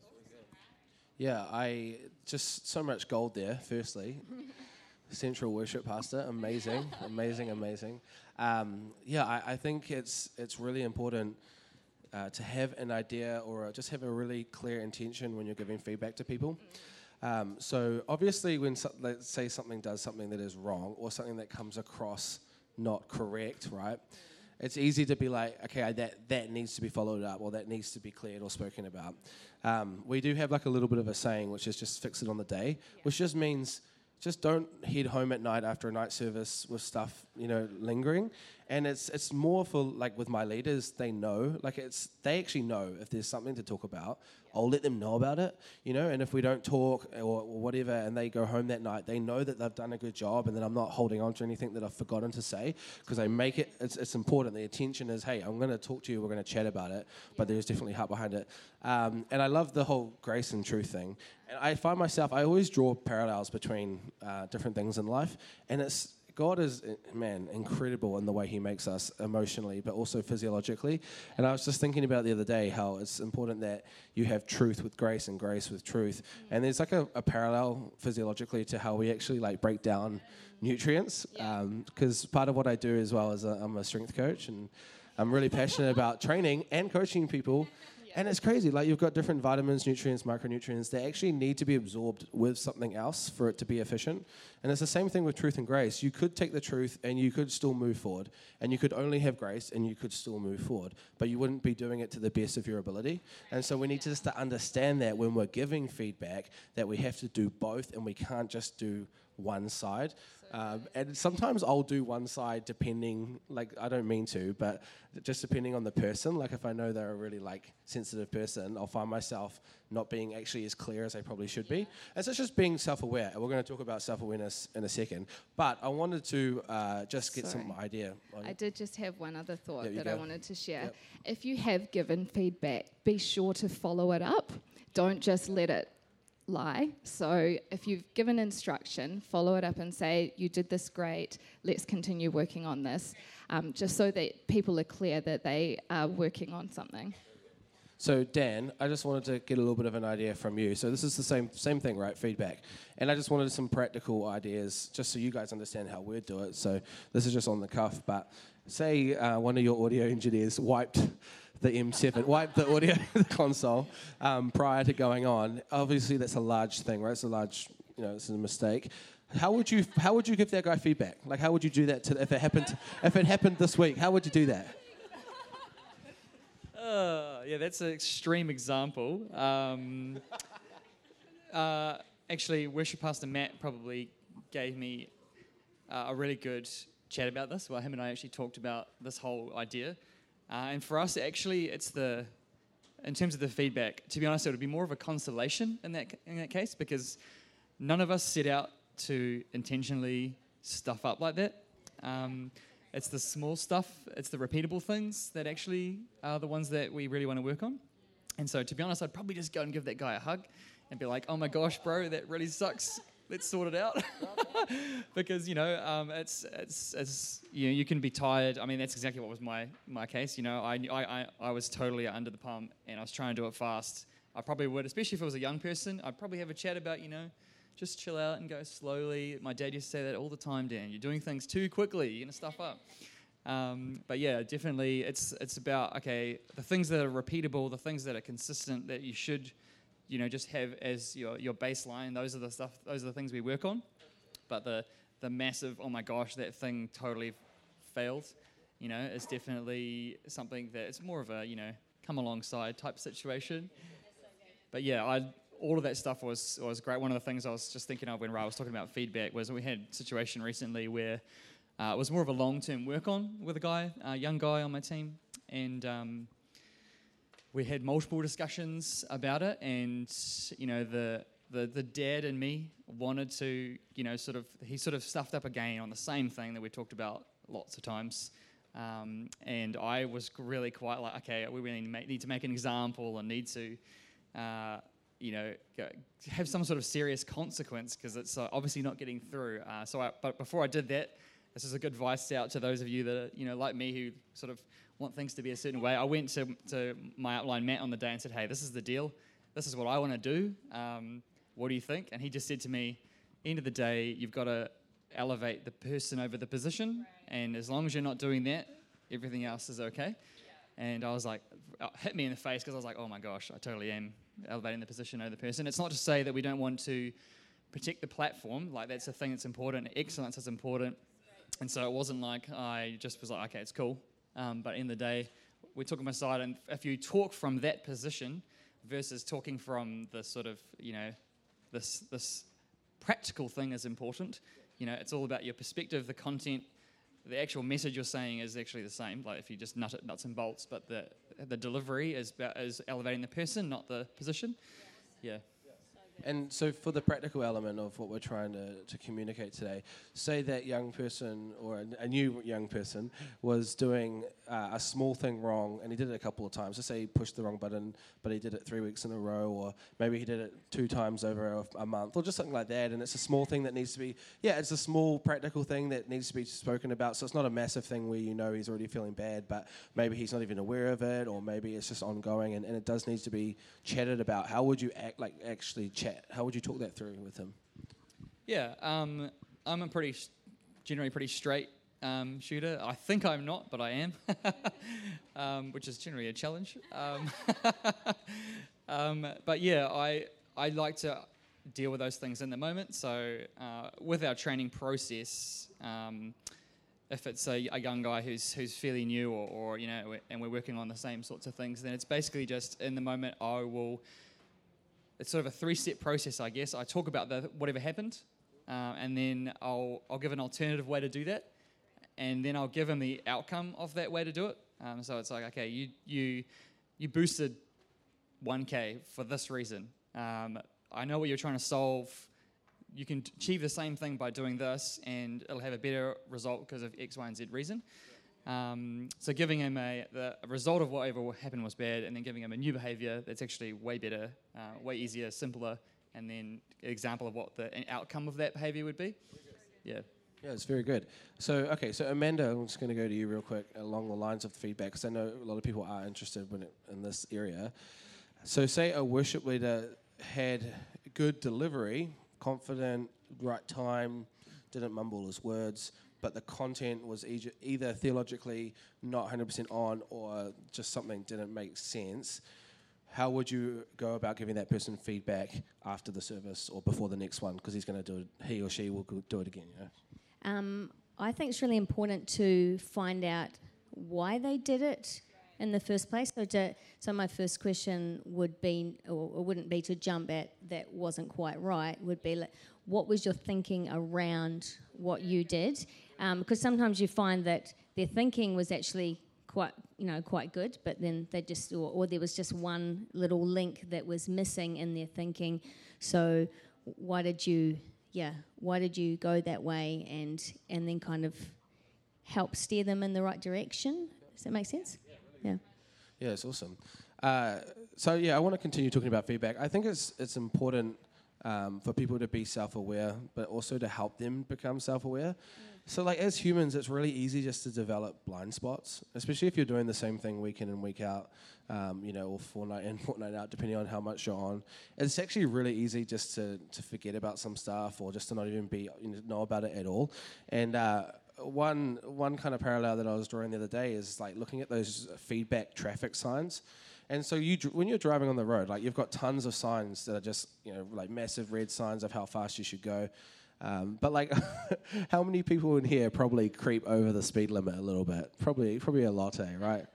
Yeah, I just so much gold there. Firstly, Central Worship Pastor, amazing, amazing, amazing. Um, yeah, I, I think it's it's really important uh, to have an idea or just have a really clear intention when you're giving feedback to people. Um, so obviously, when so, let's say something does something that is wrong or something that comes across not correct, right? It's easy to be like, okay, I, that that needs to be followed up, or that needs to be cleared or spoken about. Um, we do have like a little bit of a saying, which is just fix it on the day, yeah. which just means just don't head home at night after a night service with stuff, you know, lingering. And it's it's more for like with my leaders, they know, like it's they actually know if there's something to talk about, I'll let them know about it, you know. And if we don't talk or, or whatever, and they go home that night, they know that they've done a good job, and that I'm not holding on to anything that I've forgotten to say, because I make it. It's, it's important. The attention is, hey, I'm going to talk to you. We're going to chat about it, but there's definitely heart behind it. Um, and I love the whole grace and truth thing. And I find myself, I always draw parallels between uh, different things in life, and it's. God is, man, incredible in the way he makes us emotionally, but also physiologically. And I was just thinking about the other day how it's important that you have truth with grace and grace with truth. And there's like a, a parallel physiologically to how we actually like break down nutrients. Because um, part of what I do as well is a, I'm a strength coach, and I'm really passionate about training and coaching people. And it's crazy, like you've got different vitamins, nutrients, micronutrients. They actually need to be absorbed with something else for it to be efficient. And it's the same thing with truth and grace. You could take the truth and you could still move forward. And you could only have grace and you could still move forward. But you wouldn't be doing it to the best of your ability. And so we need to just to understand that when we're giving feedback, that we have to do both, and we can't just do one side. Um, and sometimes I'll do one side depending, like I don't mean to, but just depending on the person. Like if I know they're a really like sensitive person, I'll find myself not being actually as clear as I probably should be. And so it's just being self-aware. And we're going to talk about self-awareness in a second. But I wanted to uh, just get Sorry. some idea. On I did just have one other thought that go. I wanted to share. Yep. If you have given feedback, be sure to follow it up. Don't just let it lie. So if you've given instruction, follow it up and say, you did this great, let's continue working on this, um, just so that people are clear that they are working on something. So Dan, I just wanted to get a little bit of an idea from you. So this is the same same thing, right? Feedback. And I just wanted some practical ideas just so you guys understand how we'd do it. So this is just on the cuff, but say uh, one of your audio engineers wiped the M seven, wiped the audio console um, prior to going on. Obviously, that's a large thing, right? It's a large, you know, it's a mistake. How would you how would you give that guy feedback? Like, how would you do that to, if it happened if it happened this week? How would you do that? Uh, yeah, that's an extreme example. Um, uh, actually, Worship Pastor Matt probably gave me uh, a really good chat about this. Well, him and I actually talked about this whole idea. Uh, and for us, actually, it's the, in terms of the feedback, to be honest, it would be more of a consolation in that in that case, because none of us set out to intentionally stuff up like that. Um, it's the small stuff, it's the repeatable things that actually are the ones that we really want to work on. And so, to be honest, I'd probably just go and give that guy a hug and be like, oh my gosh, bro, that really sucks. Let's sort it out. Because, you know, um, it's, it's, it's, you know, you can be tired. I mean, that's exactly what was my, my case. You know, I, I, I, I was totally under the pump and I was trying to do it fast. I probably would, especially if it was a young person, I'd probably have a chat about, you know, just chill out and go slowly. My dad used to say that all the time, Dan. You're doing things too quickly. You're going to stuff up. Um, but yeah, definitely it's it's about, okay, the things that are repeatable, the things that are consistent that you should, you know, just have as your, your baseline. Those are the stuff, those are the things we work on. But the, the massive, oh my gosh, that thing totally failed, you know, is definitely something that it's more of a, you know, come alongside type situation. But yeah, I all of that stuff was was great. One of the things I was just thinking of when Ra was talking about feedback was we had a situation recently where uh, it was more of a long-term work on with a guy, a young guy on my team, and um, we had multiple discussions about it. And you know, the the the dad in me wanted to, you know, sort of he sort of stuffed up again on the same thing that we talked about lots of times. Um, and I was really quite like, okay, we really need to make an example and need to. Uh, you know, have some sort of serious consequence because it's uh, obviously not getting through. Uh, so, I, but before I did that, this is a good advice out to those of you that are, you know, like me, who sort of want things to be a certain way. I went to, to my outline Matt on the day and said, hey, this is the deal. This is what I want to do. Um, what do you think? And he just said to me, end of the day, you've got to elevate the person over the position. And as long as you're not doing that, everything else is okay. And I was like, it hit me in the face because I was like, oh my gosh, I totally am elevating the position over the person. It's not to say that we don't want to protect the platform. Like, that's a thing that's important. Excellence is important. And so it wasn't like I just was like, okay, it's cool. Um, but in the day, we took them aside. And if you talk from that position versus talking from the sort of, you know, this this practical thing is important. You know, it's all about your perspective, the content. The actual message you're saying is actually the same. Like if you just nut it nuts and bolts, but the the delivery is about, is elevating the person, not the position. Yeah. And so for the practical element of what we're trying to, to communicate today, say that young person or a, a new young person was doing uh, a small thing wrong and he did it a couple of times. Let's say he pushed the wrong button, but he did it three weeks in a row, or maybe he did it two times over a, a month, or just something like that. And it's a small thing that needs to be, yeah, it's a small practical thing that needs to be spoken about. So it's not a massive thing where you know he's already feeling bad, but maybe he's not even aware of it, or maybe it's just ongoing, and, and it does need to be chatted about. How would you act, like actually chat? How would you talk that through with him? Yeah, um, I'm a pretty, generally pretty straight um, shooter. I think I'm not, but I am, um, which is generally a challenge. Um, um, but yeah, I I like to deal with those things in the moment. So uh, with our training process, um, if it's a, a young guy who's who's fairly new, or, or you know, and we're working on the same sorts of things, then it's basically just in the moment I will. It's sort of a three-step process, I guess. I talk about the whatever happened, uh, and then I'll I'll give an alternative way to do that, and then I'll give him the outcome of that way to do it. Um, so it's like, okay, you you you boosted one K for this reason. Um, I know what you're trying to solve. You can achieve the same thing by doing this, and it'll have a better result because of X, Y, and Z reason. Um, so giving him a the result of whatever happened was bad, and then giving him a new behaviour that's actually way better, uh, way easier, simpler, and then an example of what the an outcome of that behaviour would be. Yeah. Yeah, it's very good. So, okay, so Amanda, I'm just going to go to you real quick along the lines of the feedback, because I know a lot of people are interested when it, in this area. So say a worship leader had good delivery, confident, right time, didn't mumble his words, but the content was e- either theologically not one hundred percent on, or just something didn't make sense. How would you go about giving that person feedback after the service or before the next one? Because he's going to do it, he or she will do it again, you know? Um, I think it's really important to find out why they did it in the first place. So, to, so my first question would be, or, or wouldn't be to jump at that wasn't quite right, would be like, what was your thinking around what you did? Um, because sometimes you find that their thinking was actually quite, you know, quite good, but then they just, or, or there was just one little link that was missing in their thinking. So why did you, yeah, why did you go that way, and and then kind of help steer them in the right direction? Does that make sense? Yeah. Yeah, it's awesome. Uh, so yeah, I want to continue talking about feedback. I think it's it's important um, for people to be self-aware, but also to help them become self-aware. So like as humans, it's really easy just to develop blind spots, especially if you're doing the same thing week in and week out, um, you know, or fortnight in, fortnight out, depending on how much you're on. It's actually really easy just to, to forget about some stuff, or just to not even be you know, know about it at all. And uh, one one kind of parallel that I was drawing the other day is like looking at those feedback traffic signs. And so you, when you're driving on the road, like you've got tons of signs that are just, you know, like massive red signs of how fast you should go. Um, but like, how many people in here probably creep over the speed limit a little bit? Probably, probably a lot, eh, right?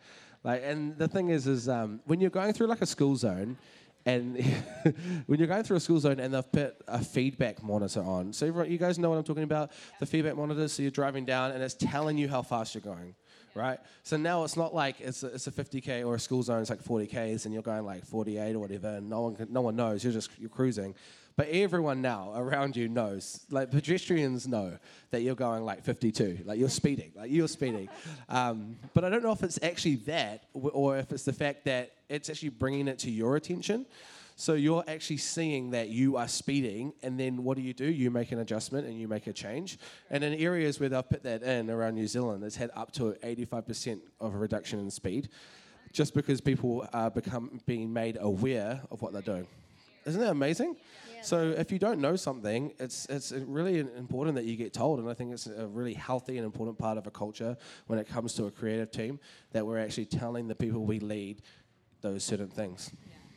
Like, and the thing is, is um, when you're going through like a school zone, and when you're going through a school zone and they've put a feedback monitor on, so everyone, you guys know what I'm talking about, the feedback monitor. So you're driving down and it's telling you how fast you're going, right? So now it's not like it's a, it's a fifty K or a school zone, it's like forty Ks and you're going like forty-eight or whatever, and no one can, no one knows. You're just you're cruising. But everyone now around you knows, like pedestrians know that you're going like fifty-two, like you're speeding, like you're speeding. Um, but I don't know if it's actually that, or if it's the fact that it's actually bringing it to your attention. So you're actually seeing that you are speeding, and then what do you do? You make an adjustment and you make a change. And in areas where they've put that in around New Zealand, it's had up to eighty-five percent of a reduction in speed, just because people are become being made aware of what they're doing. Isn't that amazing? Yeah. So if you don't know something, it's it's really important that you get told, and I think it's a really healthy and important part of a culture when it comes to a creative team, that we're actually telling the people we lead those certain things.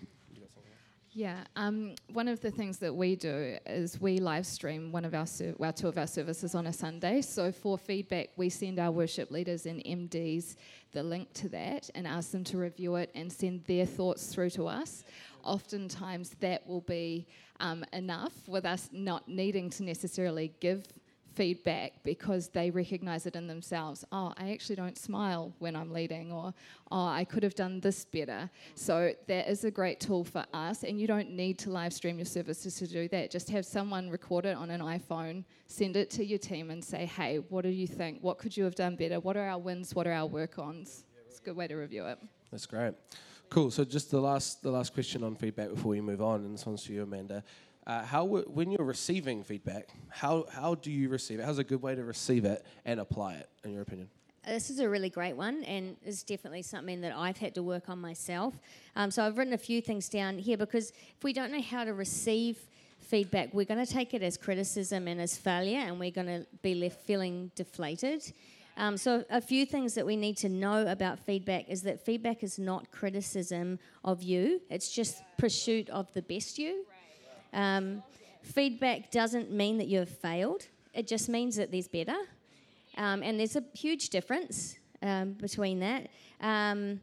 Yeah, um, one of the things that we do is we live stream one of our, ser- well, two of our services on a Sunday. So for feedback, we send our worship leaders and M Ds the link to that and ask them to review it and send their thoughts through to us. Oftentimes that will be um, enough, with us not needing to necessarily give feedback, because they recognise it in themselves. Oh, I actually don't smile when I'm leading, or oh, I could have done this better. So that is a great tool for us, and you don't need to live stream your services to do that. Just have someone record it on an iPhone, send it to your team and say, hey, what do you think? What could you have done better? What are our wins? What are our work-ons? It's a good way to review it. That's great. Cool. So just the last the last question on feedback before we move on, and this one's for you, Amanda. Uh, how w- when you're receiving feedback, how how do you receive it? How's a good way to receive it and apply it, in your opinion? This is a really great one, and it's definitely something that I've had to work on myself. Um, so I've written a few things down here, because if we don't know how to receive feedback, we're going to take it as criticism and as failure, and we're going to be left feeling deflated. Um, so a few things that we need to know about feedback is that feedback is not criticism of you. It's just pursuit of the best you. Um, feedback doesn't mean that you have failed. It just means that there's better. Um, and there's a huge difference um, between that. Um,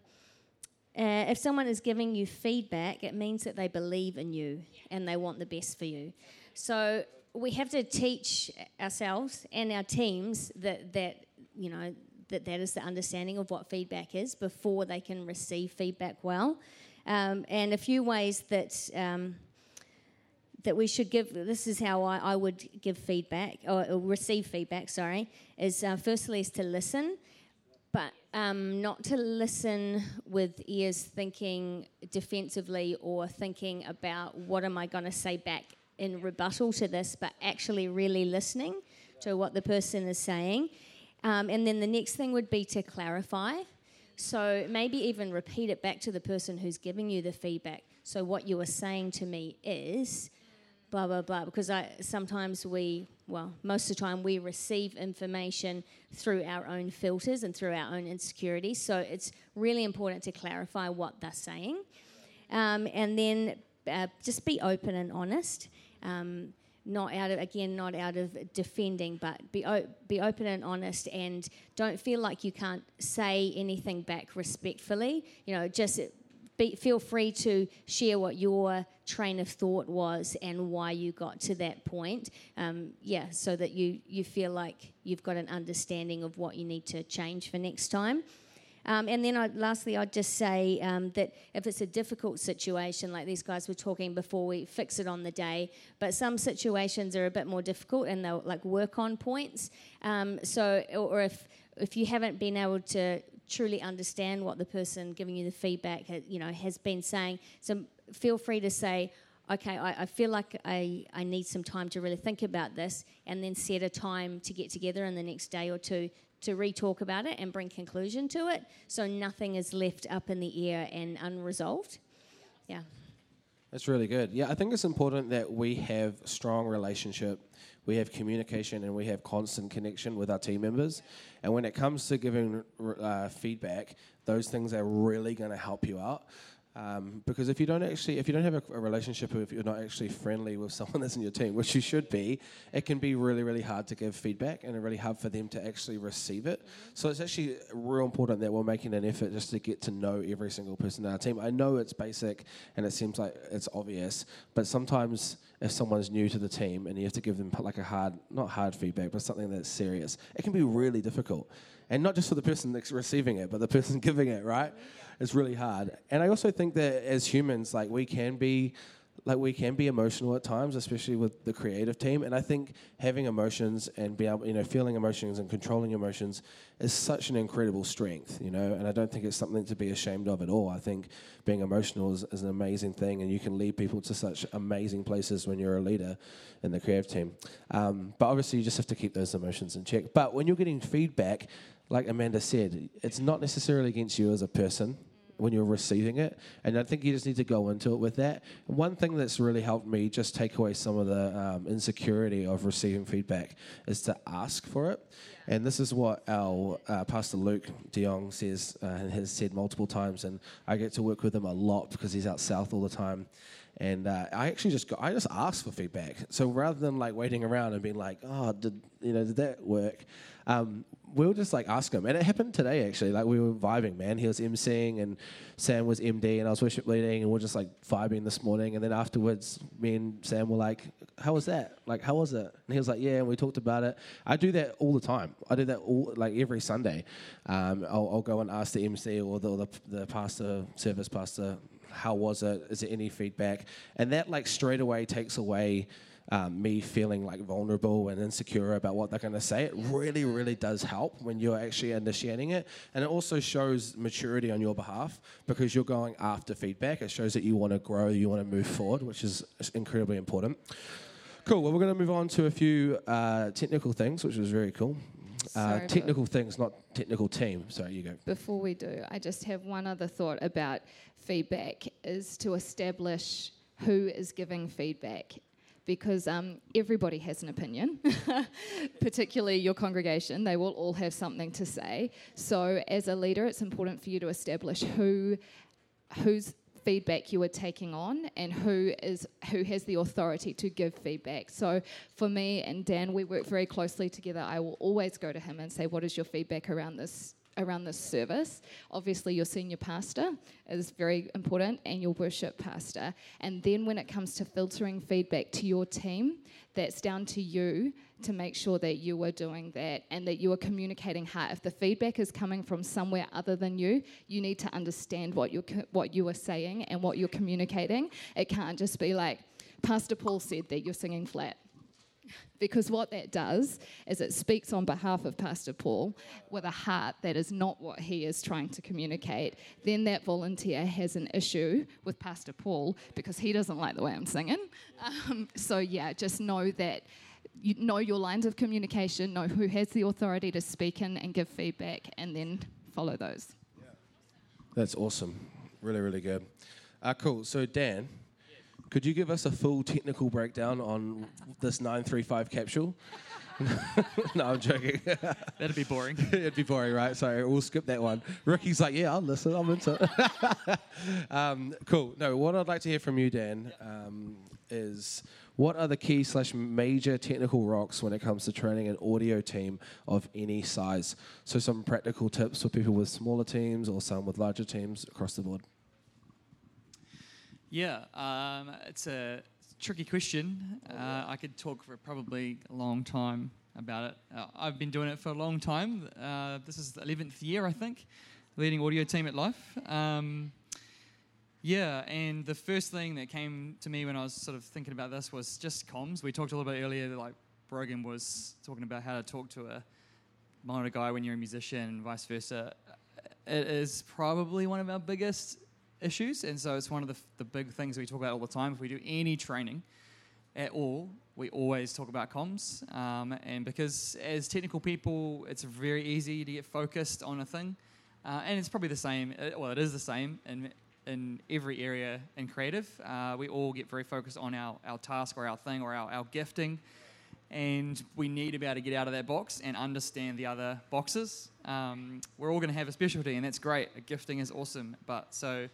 uh, if someone is giving you feedback, it means that they believe in you and they want the best for you. So we have to teach ourselves and our teams that, that you know, that that is the understanding of what feedback is before they can receive feedback well. Um, and a few ways that... Um, that we should give, this is how I, I would give feedback, or, or receive feedback, sorry, is uh, firstly is to listen, but um, not to listen with ears thinking defensively or thinking about what am I going to say back in rebuttal to this, but actually really listening to what the person is saying. Um, and then the next thing would be to clarify. So maybe even repeat it back to the person who's giving you the feedback. So what you were saying to me is... blah, blah, blah, because I, sometimes we, well, most of the time we receive information through our own filters and through our own insecurities, so it's really important to clarify what they're saying. Um, and then uh, just be open and honest, um, not out of, again, not out of defending, but be, o- be open and honest, and don't feel like you can't say anything back respectfully, you know, just... Be, feel free to share what your train of thought was and why you got to that point. Um, yeah, so that you, you feel like you've got an understanding of what you need to change for next time. Um, and then I'd, lastly, I'd just say um, that if it's a difficult situation, like these guys were talking before, we fix it on the day. But some situations are a bit more difficult and they'll like work on points. Um, so, or if if you haven't been able to truly understand what the person giving you the feedback, you know, has been saying, so feel free to say, okay, I, I feel like I, I need some time to really think about this, and then set a time to get together in the next day or two to re-talk about it and bring conclusion to it, so nothing is left up in the air and unresolved. Yeah. That's really good. Yeah, I think it's important that we have strong relationship, we have communication, and we have constant connection with our team members. And when it comes to giving uh, feedback, those things are really going to help you out. Um, because if you don't actually, if you don't have a, a relationship, or if you're not actually friendly with someone that's in your team, which you should be, it can be really, really hard to give feedback and really hard for them to actually receive it. So it's actually real important that we're making an effort just to get to know every single person in our team. I know it's basic and it seems like it's obvious, but sometimes if someone's new to the team and you have to give them like a hard, not hard feedback, but something that's serious, it can be really difficult. And not just for the person that's receiving it, but the person giving it, right? It's really hard. And I also think that as humans, like we can be, like we can be emotional at times, especially with the creative team. And I think having emotions and being able, you know, feeling emotions and controlling emotions is such an incredible strength, you know. And I don't think it's something to be ashamed of at all. I think being emotional is, is an amazing thing, and you can lead people to such amazing places when you're a leader in the creative team. Um, but obviously, you just have to keep those emotions in check. But when you're getting feedback, like Amanda said, it's not necessarily against you as a person when you're receiving it, and I think you just need to go into it with that. And one thing that's really helped me just take away some of the um, insecurity of receiving feedback is to ask for it. And this is what our uh, Pastor Luke de Jong says uh, and has said multiple times, and I get to work with him a lot because he's out south all the time. And uh, I actually just got, I just asked for feedback. So rather than like waiting around and being like, oh, did you know did that work? Um, we'll just like ask him. And it happened today actually. Like we were vibing, man. He was emceeing and Sam was M D and I was worship leading, and we're just like vibing this morning. And then afterwards, me and Sam were like, how was that? Like, how was it? And he was like, yeah. And we talked about it. I do that all the time. I do that all like every Sunday. Um, I'll, I'll go and ask the M C or the, or the the pastor, service pastor, how was it? Is there any feedback? And that like straight away takes away um, me feeling like vulnerable and insecure about what they're going to say. It really, really does help when you're actually initiating it. And it also shows maturity on your behalf because you're going after feedback. It shows that you want to grow, you want to move forward, which is incredibly important. Cool. Well, we're going to move on to a few uh, technical things, which is very cool. Uh, Sorry, technical things, not technical team. Sorry, you go. Before we do, I just have one other thought about feedback, is to establish who is giving feedback, because um, everybody has an opinion, particularly your congregation. They will all have something to say. So as a leader, it's important for you to establish who, who's feedback you are taking on and who is who has the authority to give feedback. So for me and Dan, we work very closely together. I will always go to him and say, what is your feedback around this around this service? Obviously your senior pastor is very important, and your worship pastor. And then when it comes to filtering feedback to your team, that's down to you to make sure that you are doing that and that you are communicating hard. If the feedback is coming from somewhere other than you, you need to understand what you're co- what you are saying and what you're communicating. It can't just be like, Pastor Paul said that you're singing flat. Because what that does is it speaks on behalf of Pastor Paul with a heart that is not what he is trying to communicate. Then that volunteer has an issue with Pastor Paul because he doesn't like the way I'm singing. Um, so yeah, just know that you know your lines of communication, know who has the authority to speak in and give feedback, and then follow those. That's awesome. Really, really good. Uh, cool. So Dan, could you give us a full technical breakdown on this nine three five capsule? No, I'm joking. That'd be boring. It'd be boring, right? Sorry, we'll skip that one. Ricky's like, yeah, I'll listen. I'm into it. um, cool. No, what I'd like to hear from you, Dan, um, is what are the key slash major technical rocks when it comes to training an audio team of any size? So some practical tips for people with smaller teams or some with larger teams across the board. Yeah, um, it's a tricky question. Uh, I could talk for probably a long time about it. Uh, I've been doing it for a long time. Uh, this is the eleventh year, I think, leading audio team at Life. Um, yeah, and the first thing that came to me when I was sort of thinking about this was just comms. We talked a little bit earlier, like Brogan was talking about how to talk to a monitor guy when you're a musician and vice versa. It is probably one of our biggest issues, and so it's one of the, the big things we talk about all the time. If we do any training at all, we always talk about comms, um, and because as technical people, it's very easy to get focused on a thing, uh, and it's probably the same, uh, well, it is the same in in every area in creative. Uh, we all get very focused on our, our task or our thing or our, our gifting, and we need to be able to get out of that box and understand the other boxes. Um, we're all going to have a specialty, and that's great. Gifting is awesome, but so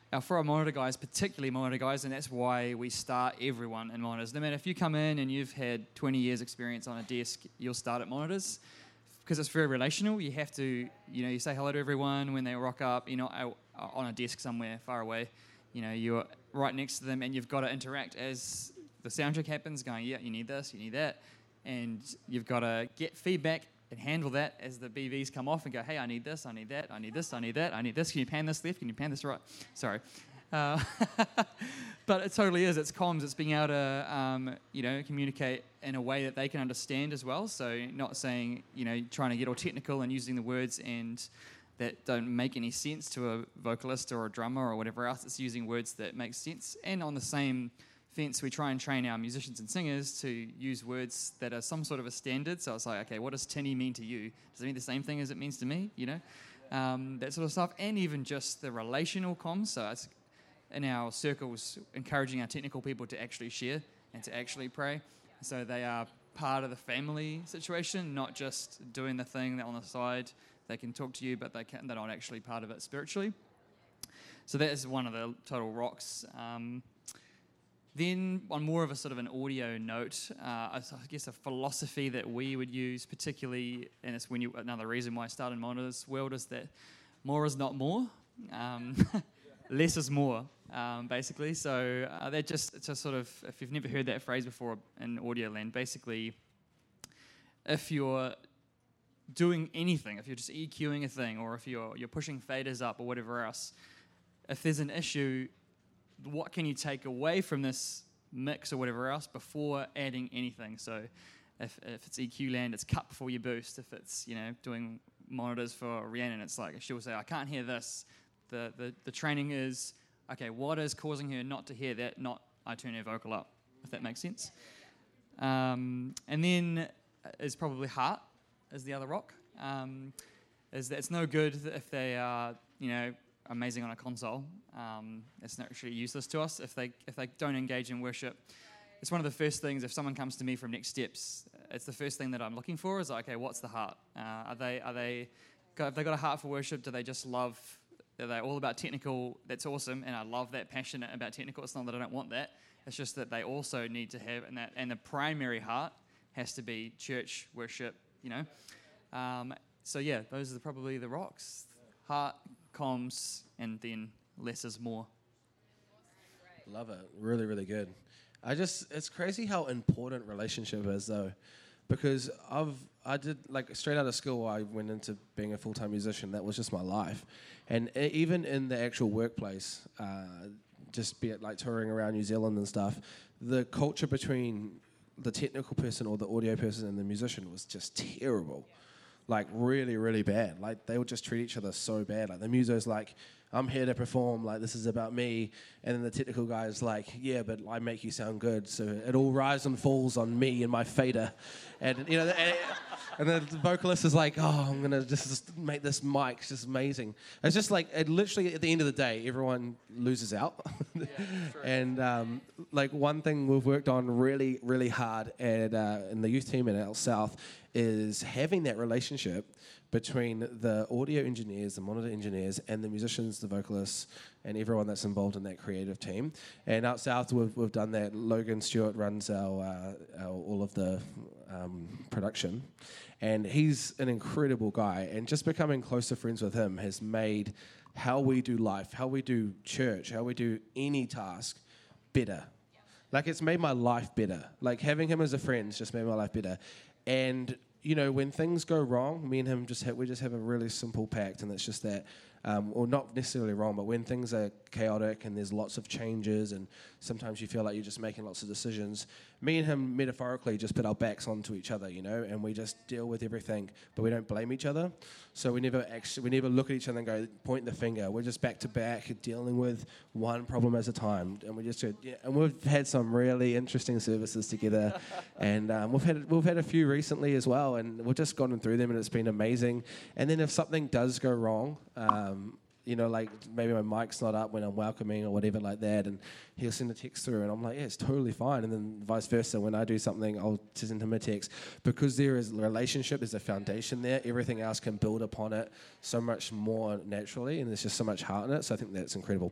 our, for our monitor guys, particularly monitor guys, and that's why we start everyone in monitors. No matter if you come in and you've had twenty years experience on a desk, you'll start at monitors because it's very relational. You have to, you know, you say hello to everyone when they rock up. You're not out on a desk somewhere far away. You know, you're right next to them and you've got to interact as the sound check happens, going, yeah, you need this, you need that. And you've got to get feedback and handle that as the B Vs come off and go, hey, I need this, I need that, I need this, I need that, I need this. Can you pan this left? Can you pan this right? Sorry. Uh, but it totally is. It's comms. It's being able to, um, you know, communicate in a way that they can understand as well. So not saying, you know, trying to get all technical and using the words and that don't make any sense to a vocalist or a drummer or whatever else. It's using words that make sense. And on the same fence, we try and train our musicians and singers to use words that are some sort of a standard. So it's like, okay, what does tinny mean to you? Does it mean the same thing as it means to me? You know, um, that sort of stuff. And even just the relational comms. So it's in our circles, encouraging our technical people to actually share and to actually pray. So they are part of the family situation, not just doing the thing that on the side. They can talk to you, but they can, they're not actually part of it spiritually. So that is one of the total rocks. Um, Then on more of a sort of an audio note, uh, I guess a philosophy that we would use particularly, and it's when you, another reason why I started in Monitors World is that more is not more, um, less is more, um, basically. So uh, that just, it's just sort of, if you've never heard that phrase before in audio land, basically if you're doing anything, if you're just EQing a thing, or if you're you're pushing faders up or whatever else, if there's an issue, what can you take away from this mix or whatever else before adding anything? So if if it's E Q land, it's cut before you boost. If it's, you know, doing monitors for Rhiannon, it's like she'll say, I can't hear this. The, the the training is, okay, what is causing her not to hear that? Not I turn her vocal up, if that makes sense. Um, and then is probably heart is the other rock. Um, is that it's no good if they are, you know, amazing on a console. Um, it's not actually useless to us if they if they don't engage in worship. It's one of the first things, if someone comes to me from Next Steps, it's the first thing that I'm looking for is like, okay, what's the heart? Uh, are they are they got, have they got a heart for worship? Do they just love? Are they all about technical? That's awesome, and I love that, passionate about technical. It's not that I don't want that. It's just that they also need to have, and that and the primary heart has to be church worship. You know, um, so yeah, those are the, probably the rocks: heart, comms, and then less is more. Love it. Really, really good. I just, it's crazy how important relationship is, though, because I've, I did, like, straight out of school, I went into being a full-time musician. That was just my life. And e- even in the actual workplace, uh, just be it like touring around New Zealand and stuff, the culture between the technical person or the audio person and the musician was just terrible. Like, really, really bad. Like, they would just treat each other so bad. Like, the muso's like, I'm here to perform, like, this is about me. And then the technical guy is like, yeah, but I make you sound good, so it all rises and falls on me and my fader. And, you know, and, and the vocalist is like, oh, I'm going to just make this mic just amazing. It's just like, it literally, at the end of the day, everyone loses out. Yeah, and, um, like, one thing we've worked on really, really hard at, uh, in the youth team at Out South is having that relationship between the audio engineers, the monitor engineers, and the musicians, the vocalists, and everyone that's involved in that creative team. And Out South, we've, we've done that. Logan Stewart runs our, uh, our all of the um, production, and he's an incredible guy. And just becoming closer friends with him has made how we do life, how we do church, how we do any task better. Like, it's made my life better. Like, having him as a friend has just made my life better. And you know, when things go wrong, me and him just have, we just have a really simple pact, and it's just that, um, or not necessarily wrong, but when things are chaotic and there's lots of changes and sometimes you feel like you're just making lots of decisions, me and him metaphorically just put our backs onto each other, you know, and we just deal with everything, but we don't blame each other. So we never actually, we never look at each other and go, point the finger. We're just back to back dealing with one problem at a time, and we just, yeah, and we've had some really interesting services together, and um, we've had we've had a few recently as well, and we've just gone through them, and it's been amazing. And then if something does go wrong, um, you know, like maybe my mic's not up when I'm welcoming or whatever like that, and he'll send a text through, and I'm like, yeah, it's totally fine. And then vice versa, when I do something, I'll send him a text. Because there is a relationship, there's a foundation there, everything else can build upon it so much more naturally, and there's just so much heart in it, so I think that's incredible.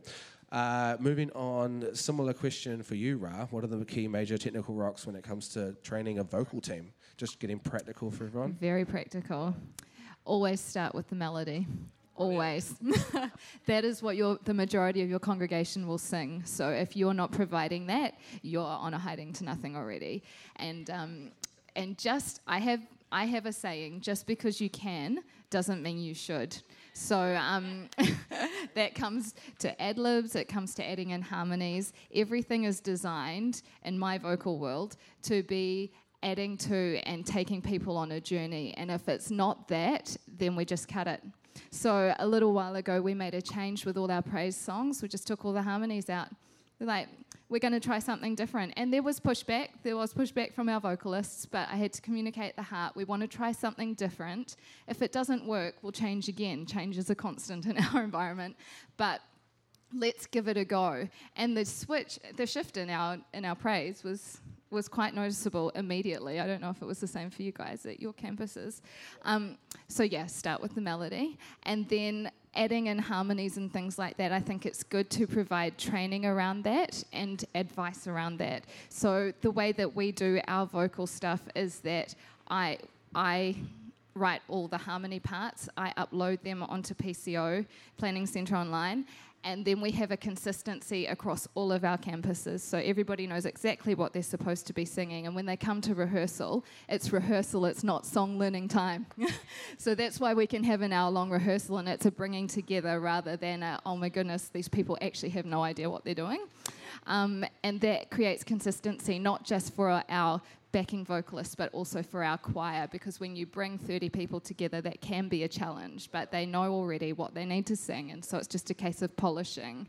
Uh, moving on, similar question for you, Ra. What are the key major technical rocks when it comes to training a vocal team? Just getting practical for everyone. Very practical. Always start with the melody. Always. That is what your the majority of your congregation will sing. So if you're not providing that, you're on a hiding to nothing already. And um, and just I have I have a saying: just because you can doesn't mean you should. So um, that comes to ad-libs, it comes to adding in harmonies. Everything is designed, in my vocal world, to be adding to and taking people on a journey. And if it's not that, then we just cut it. So a little while ago, we made a change with all our praise songs. We just took all the harmonies out. We're like, we're going to try something different. And there was pushback. There was pushback from our vocalists, but I had to communicate the heart. We want to try something different. If it doesn't work, we'll change again. Change is a constant in our environment. But let's give it a go. And the switch, the shift in our in our praise was was quite noticeable immediately. I don't know if it was the same for you guys at your campuses. Um, so yeah, start with the melody. And then adding in harmonies and things like that, I think it's good to provide training around that and advice around that. So the way that we do our vocal stuff is that I I write all the harmony parts. I upload them onto P C O, Planning Centre Online, and then we have a consistency across all of our campuses. So everybody knows exactly what they're supposed to be singing. And when they come to rehearsal, it's rehearsal, it's not song learning time. So that's why we can have an hour-long rehearsal, and it's a bringing together rather than a, oh my goodness, these people actually have no idea what they're doing. Um, and that creates consistency, not just for our backing vocalists, but also for our choir, because when you bring thirty people together, that can be a challenge, but they know already what they need to sing, and so it's just a case of polishing.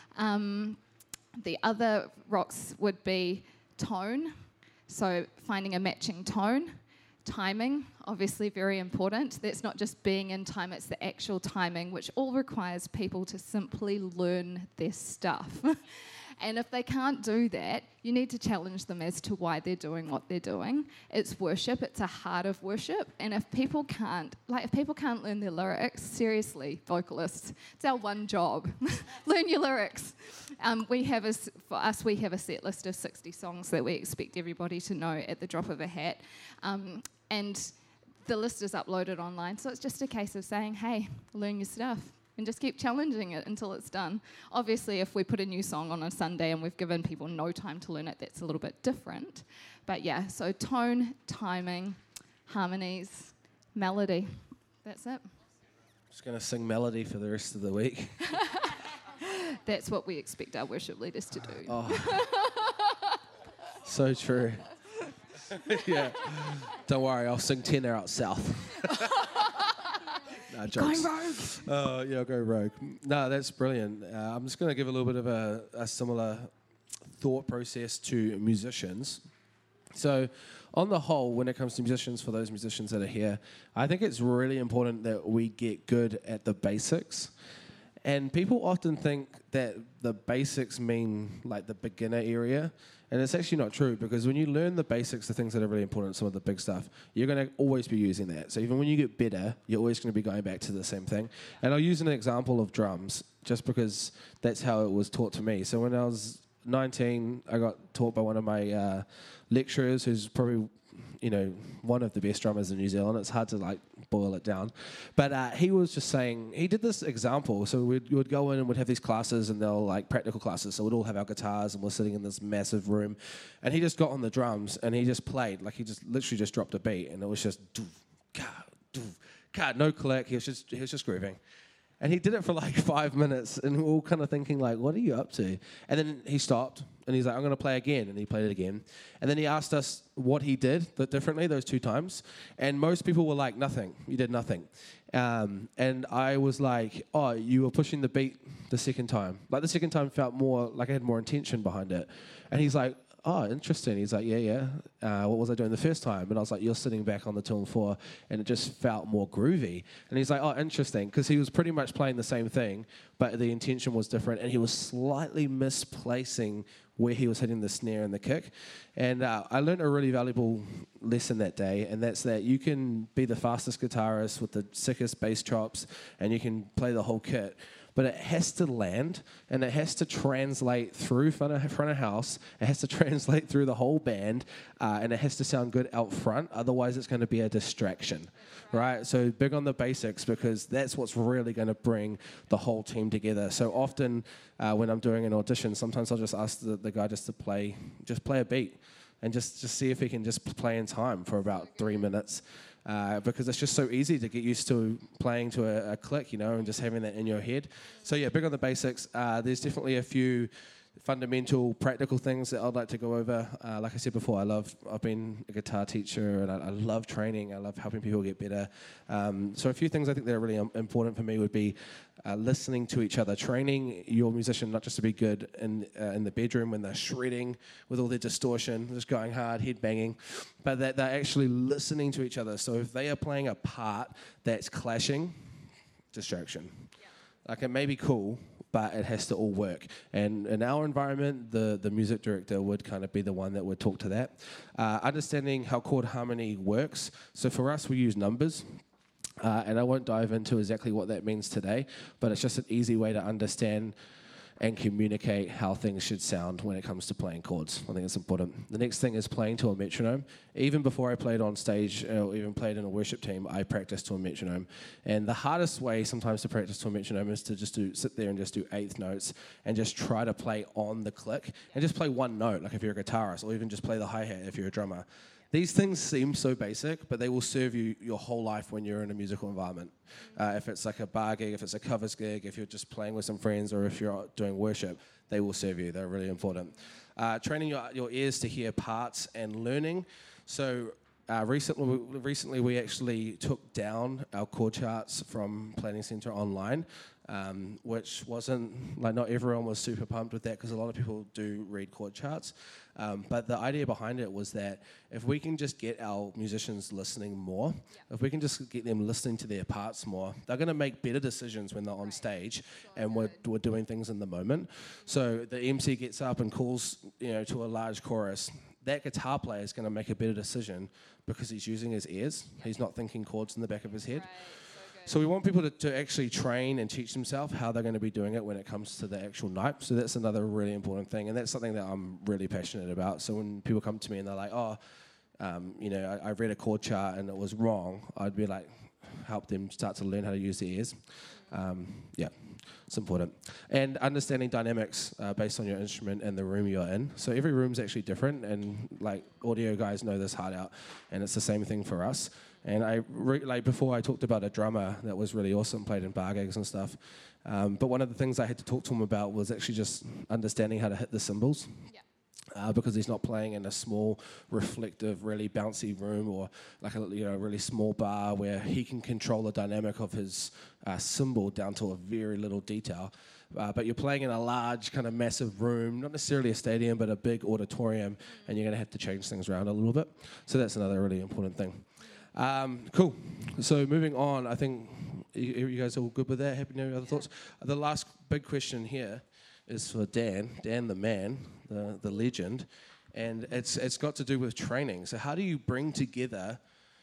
Um, the other rocks would be tone, so finding a matching tone. Timing, obviously very important. That's not just being in time, it's the actual timing, which all requires people to simply learn their stuff. And if they can't do that, you need to challenge them as to why they're doing what they're doing. It's worship, it's a heart of worship. And if people can't, like if people can't learn their lyrics, seriously, vocalists, it's our one job. Learn your lyrics. Um, we have a, for us, we have a set list of sixty songs that we expect everybody to know at the drop of a hat. Um, and the list is uploaded online, so it's just a case of saying, hey, learn your stuff. And just keep challenging it until it's done. Obviously, if we put a new song on a Sunday and we've given people no time to learn it, that's a little bit different. But yeah, so tone, timing, harmonies, melody. That's it. Just going to sing melody for the rest of the week. That's what we expect our worship leaders to do. Oh. So true. Yeah. Don't worry, I'll sing tenor out south. Nah, jokes. Going rogue. Oh, yeah, I'll go rogue. No, that's brilliant. Uh, I'm just going to give a little bit of a, a similar thought process to musicians. So, on the whole, when it comes to musicians, for those musicians that are here, I think it's really important that we get good at the basics. And people often think that the basics mean like the beginner area. And it's actually not true, because when you learn the basics, the things that are really important, some of the big stuff, you're going to always be using that. So even when you get better, you're always going to be going back to the same thing. And I'll use an example of drums, just because that's how it was taught to me. So when I was nineteen, I got taught by one of my uh, lecturers, who's probably, you know, one of the best drummers in New Zealand. It's hard to like boil it down, but uh, he was just saying, he did this example. So we'd, we'd go in and we'd have these classes, and they're like practical classes. So we'd all have our guitars, and we're sitting in this massive room, and he just got on the drums and he just played, like he just literally just dropped a beat, and it was just doof, ka, doof, ka, no click. He was just he was just grooving. And he did it for like five minutes, and we were all kind of thinking, like, what are you up to? And then he stopped, and he's like, I'm going to play again. And he played it again. And then he asked us what he did that differently those two times. And most people were like, nothing. You did nothing. Um, and I was like, oh, you were pushing the beat the second time. Like the second time felt more, like I had more intention behind it. And he's like, oh, interesting. He's like, yeah, yeah. Uh, what was I doing the first time? And I was like, you're sitting back on the two and four, and it just felt more groovy. And he's like, oh, interesting, because he was pretty much playing the same thing, but the intention was different, and he was slightly misplacing where he was hitting the snare and the kick. And uh, I learned a really valuable lesson that day, and that's that you can be the fastest guitarist with the sickest bass chops, and you can play the whole kit. but it has to land, and it has to translate through front of, front of house. It has to translate through the whole band, uh, and it has to sound good out front. Otherwise, it's going to be a distraction, right? So big on the basics, because that's what's really going to bring the whole team together. So often uh, when I'm doing an audition, sometimes I'll just ask the, the guy just to play, just play a beat, and just, just see if he can just play in time for about three minutes. Uh, because it's just so easy to get used to playing to a, a click, you know, and just having that in your head. So yeah, big on the basics. Uh, there's definitely a few fundamental, practical things that I'd like to go over. Uh, like I said before, I love, I've been a guitar teacher, and I, I love training. I love helping people get better. Um, so a few things I think that are really um, important for me would be uh, listening to each other, training your musician not just to be good in uh, in the bedroom when they're shredding with all their distortion, just going hard, head banging, but that they're actually listening to each other. So if they are playing a part that's clashing, distraction. Yeah. Like, it may be cool, but it has to all work. And in our environment, the, the music director would kind of be the one that would talk to that. Uh, understanding how chord harmony works. So for us, we use numbers. Uh, and I won't dive into exactly what that means today, but it's just an easy way to understand and communicate how things should sound when it comes to playing chords. I think it's important. The next thing is playing to a metronome. Even before I played on stage, or even played in a worship team, I practiced to a metronome. And the hardest way sometimes to practice to a metronome is to just do sit there and just do eighth notes and just try to play on the click and just play one note, like if you're a guitarist, or even just play the hi-hat if you're a drummer. These things seem so basic, but they will serve you your whole life when you're in a musical environment. Uh, if it's like a bar gig, if it's a covers gig, if you're just playing with some friends, or if you're doing worship, they will serve you. They're really important. Uh, training your, your ears to hear parts and learning. So uh, recently, recently we actually took down our chord charts from Planning Center online. Um, which wasn't, like, not everyone was super pumped with that, because a lot of people do read chord charts. Um, but the idea behind it was that if we can just get our musicians listening more, yeah. if we can just get them listening to their parts more, they're going to make better decisions when they're on stage, sure. and we're, we're doing things in the moment. So the M C gets up and calls, you know, to a large chorus. That guitar player is going to make a better decision because he's using his ears. He's not thinking chords in the back of his head. Right. So we want people to, to actually train and teach themselves how they're going to be doing it when it comes to the actual night. So that's another really important thing, and that's something that I'm really passionate about. So when people come to me and they're like, oh, um, you know, I, I read a chord chart and it was wrong, I'd be like, help them start to learn how to use their ears. Um, yeah, it's important. And understanding dynamics uh, based on your instrument and the room you're in. So every room's actually different, and like audio guys know this hard out, and it's the same thing for us. And I re- like before I talked about a drummer that was really awesome, played in bar gigs and stuff. Um, but one of the things I had to talk to him about was actually just understanding how to hit the cymbals. Yeah. Uh, because he's not playing in a small, reflective, really bouncy room, or like a you know really small bar where he can control the dynamic of his uh, cymbal down to a very little detail. Uh, but you're playing in a large, kind of massive room, not necessarily a stadium, but a big auditorium, and you're going to have to change things around a little bit. So that's another really important thing. Um, cool. So moving on, I think you, you guys are all good with that? Happy New Year, other thoughts? The last big question here is for Dan, Dan the man, the, the legend, and it's it's got to do with training. So how do you bring together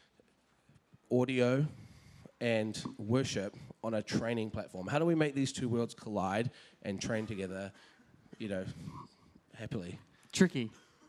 audio and worship on a training platform? How do we make these two worlds collide and train together, you know, happily? Tricky.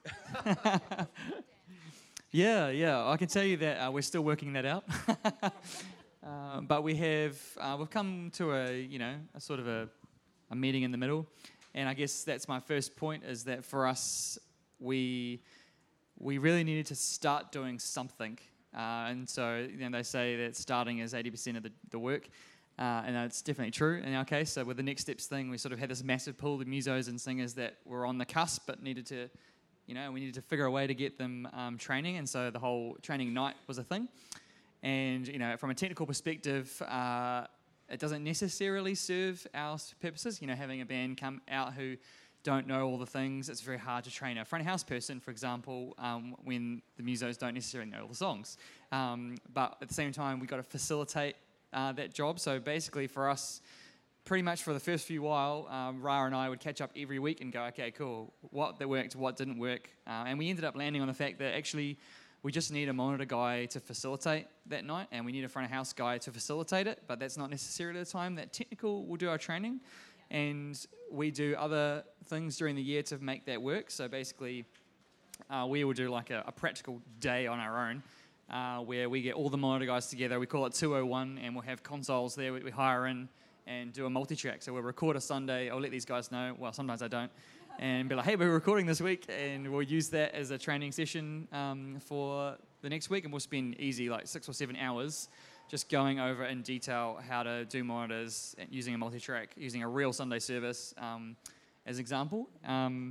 Yeah, yeah, I can tell you that uh, we're still working that out. uh, but we have, uh, we've come to a, you know, a sort of a, a meeting in the middle. And I guess that's my first point, is that for us, we we really needed to start doing something. Uh, and so, you know, they say that starting is eighty percent of the, the work. Uh, and that's definitely true in our case. So with the Next Steps thing, we sort of had this massive pool of musos and singers that were on the cusp but needed to, you know, we needed to figure a way to get them um, training, and so the whole training night was a thing. And, you know, from a technical perspective, uh, it doesn't necessarily serve our purposes. You know, having a band come out who don't know all the things, it's very hard to train a front of house person, for example, um, when the musos don't necessarily know all the songs. Um, but at the same time, we've got to facilitate uh, that job. So basically for us, pretty much for the first few while, um, Ra and I would catch up every week and go, okay, cool, what that worked, what didn't work. Uh, and we ended up landing on the fact that actually we just need a monitor guy to facilitate that night, and we need a front of house guy to facilitate it, but that's not necessarily the time that technical will do our training. And we do other things during the year to make that work. So basically, uh, we will do like a, a practical day on our own, uh, where we get all the monitor guys together. We call it two oh one, and we'll have consoles there we, we hire in and do a multi-track. So we'll record a Sunday. I'll let these guys know. Well, sometimes I don't. And be like, hey, we're recording this week, and we'll use that as a training session um, for the next week, and we'll spend easy like six or seven hours just going over in detail how to do monitors using a multi-track, using a real Sunday service um, as example. Um,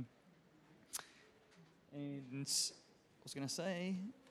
and I was going to say,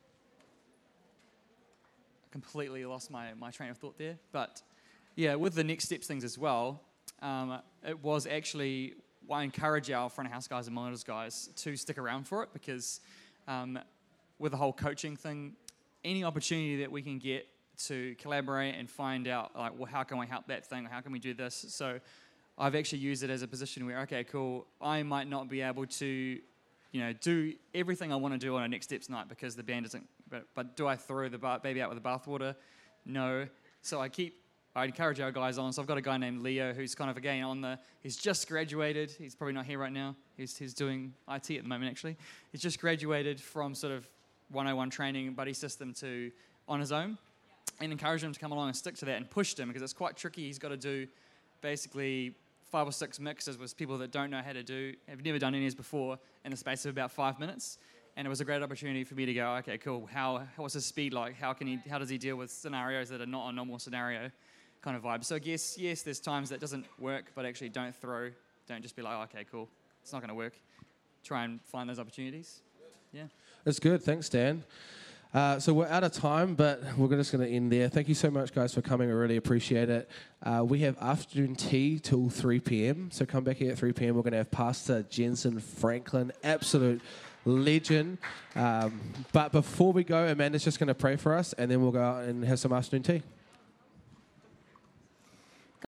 I completely lost my, my train of thought there, but yeah, with the next steps things as well, um, it was actually... I encourage our front of house guys and monitors guys to stick around for it, because um, with the whole coaching thing, any opportunity that we can get to collaborate and find out, like, well, how can we help that thing? How can we do this? So I've actually used it as a position where, okay, cool, I might not be able to, you know, do everything I want to do on a Next Steps night because the band isn't, but, but do I throw the ba- baby out with the bathwater? No. So I keep I encourage our guys on. So I've got a guy named Leo who's kind of, again, on the, he's just graduated. He's probably not here right now. He's, he's doing I T at the moment, actually. He's just graduated from sort of one oh one training buddy system to on his own, and encouraged him to come along and stick to that, and pushed him because it's quite tricky. He's got to do basically five or six mixes with people that don't know how to do, have never done any of this before, in the space of about five minutes. And it was a great opportunity for me to go, okay, cool. How what's his speed like? How can he? How does he deal with scenarios that are not a normal scenario? Kind of vibe. So I guess, yes, there's times that doesn't work, but actually don't throw, don't just be like, oh, okay, cool, it's not going to work. Try and find those opportunities. Yeah. That's good. Thanks, Dan. Uh, so we're out of time, but we're just going to end there. Thank you so much, guys, for coming. I really appreciate it. Uh, we have afternoon tea till three p.m., so come back here at three p.m. We're going to have Pastor Jensen Franklin, absolute legend. Um, but before we go, Amanda's just going to pray for us, and then we'll go out and have some afternoon tea.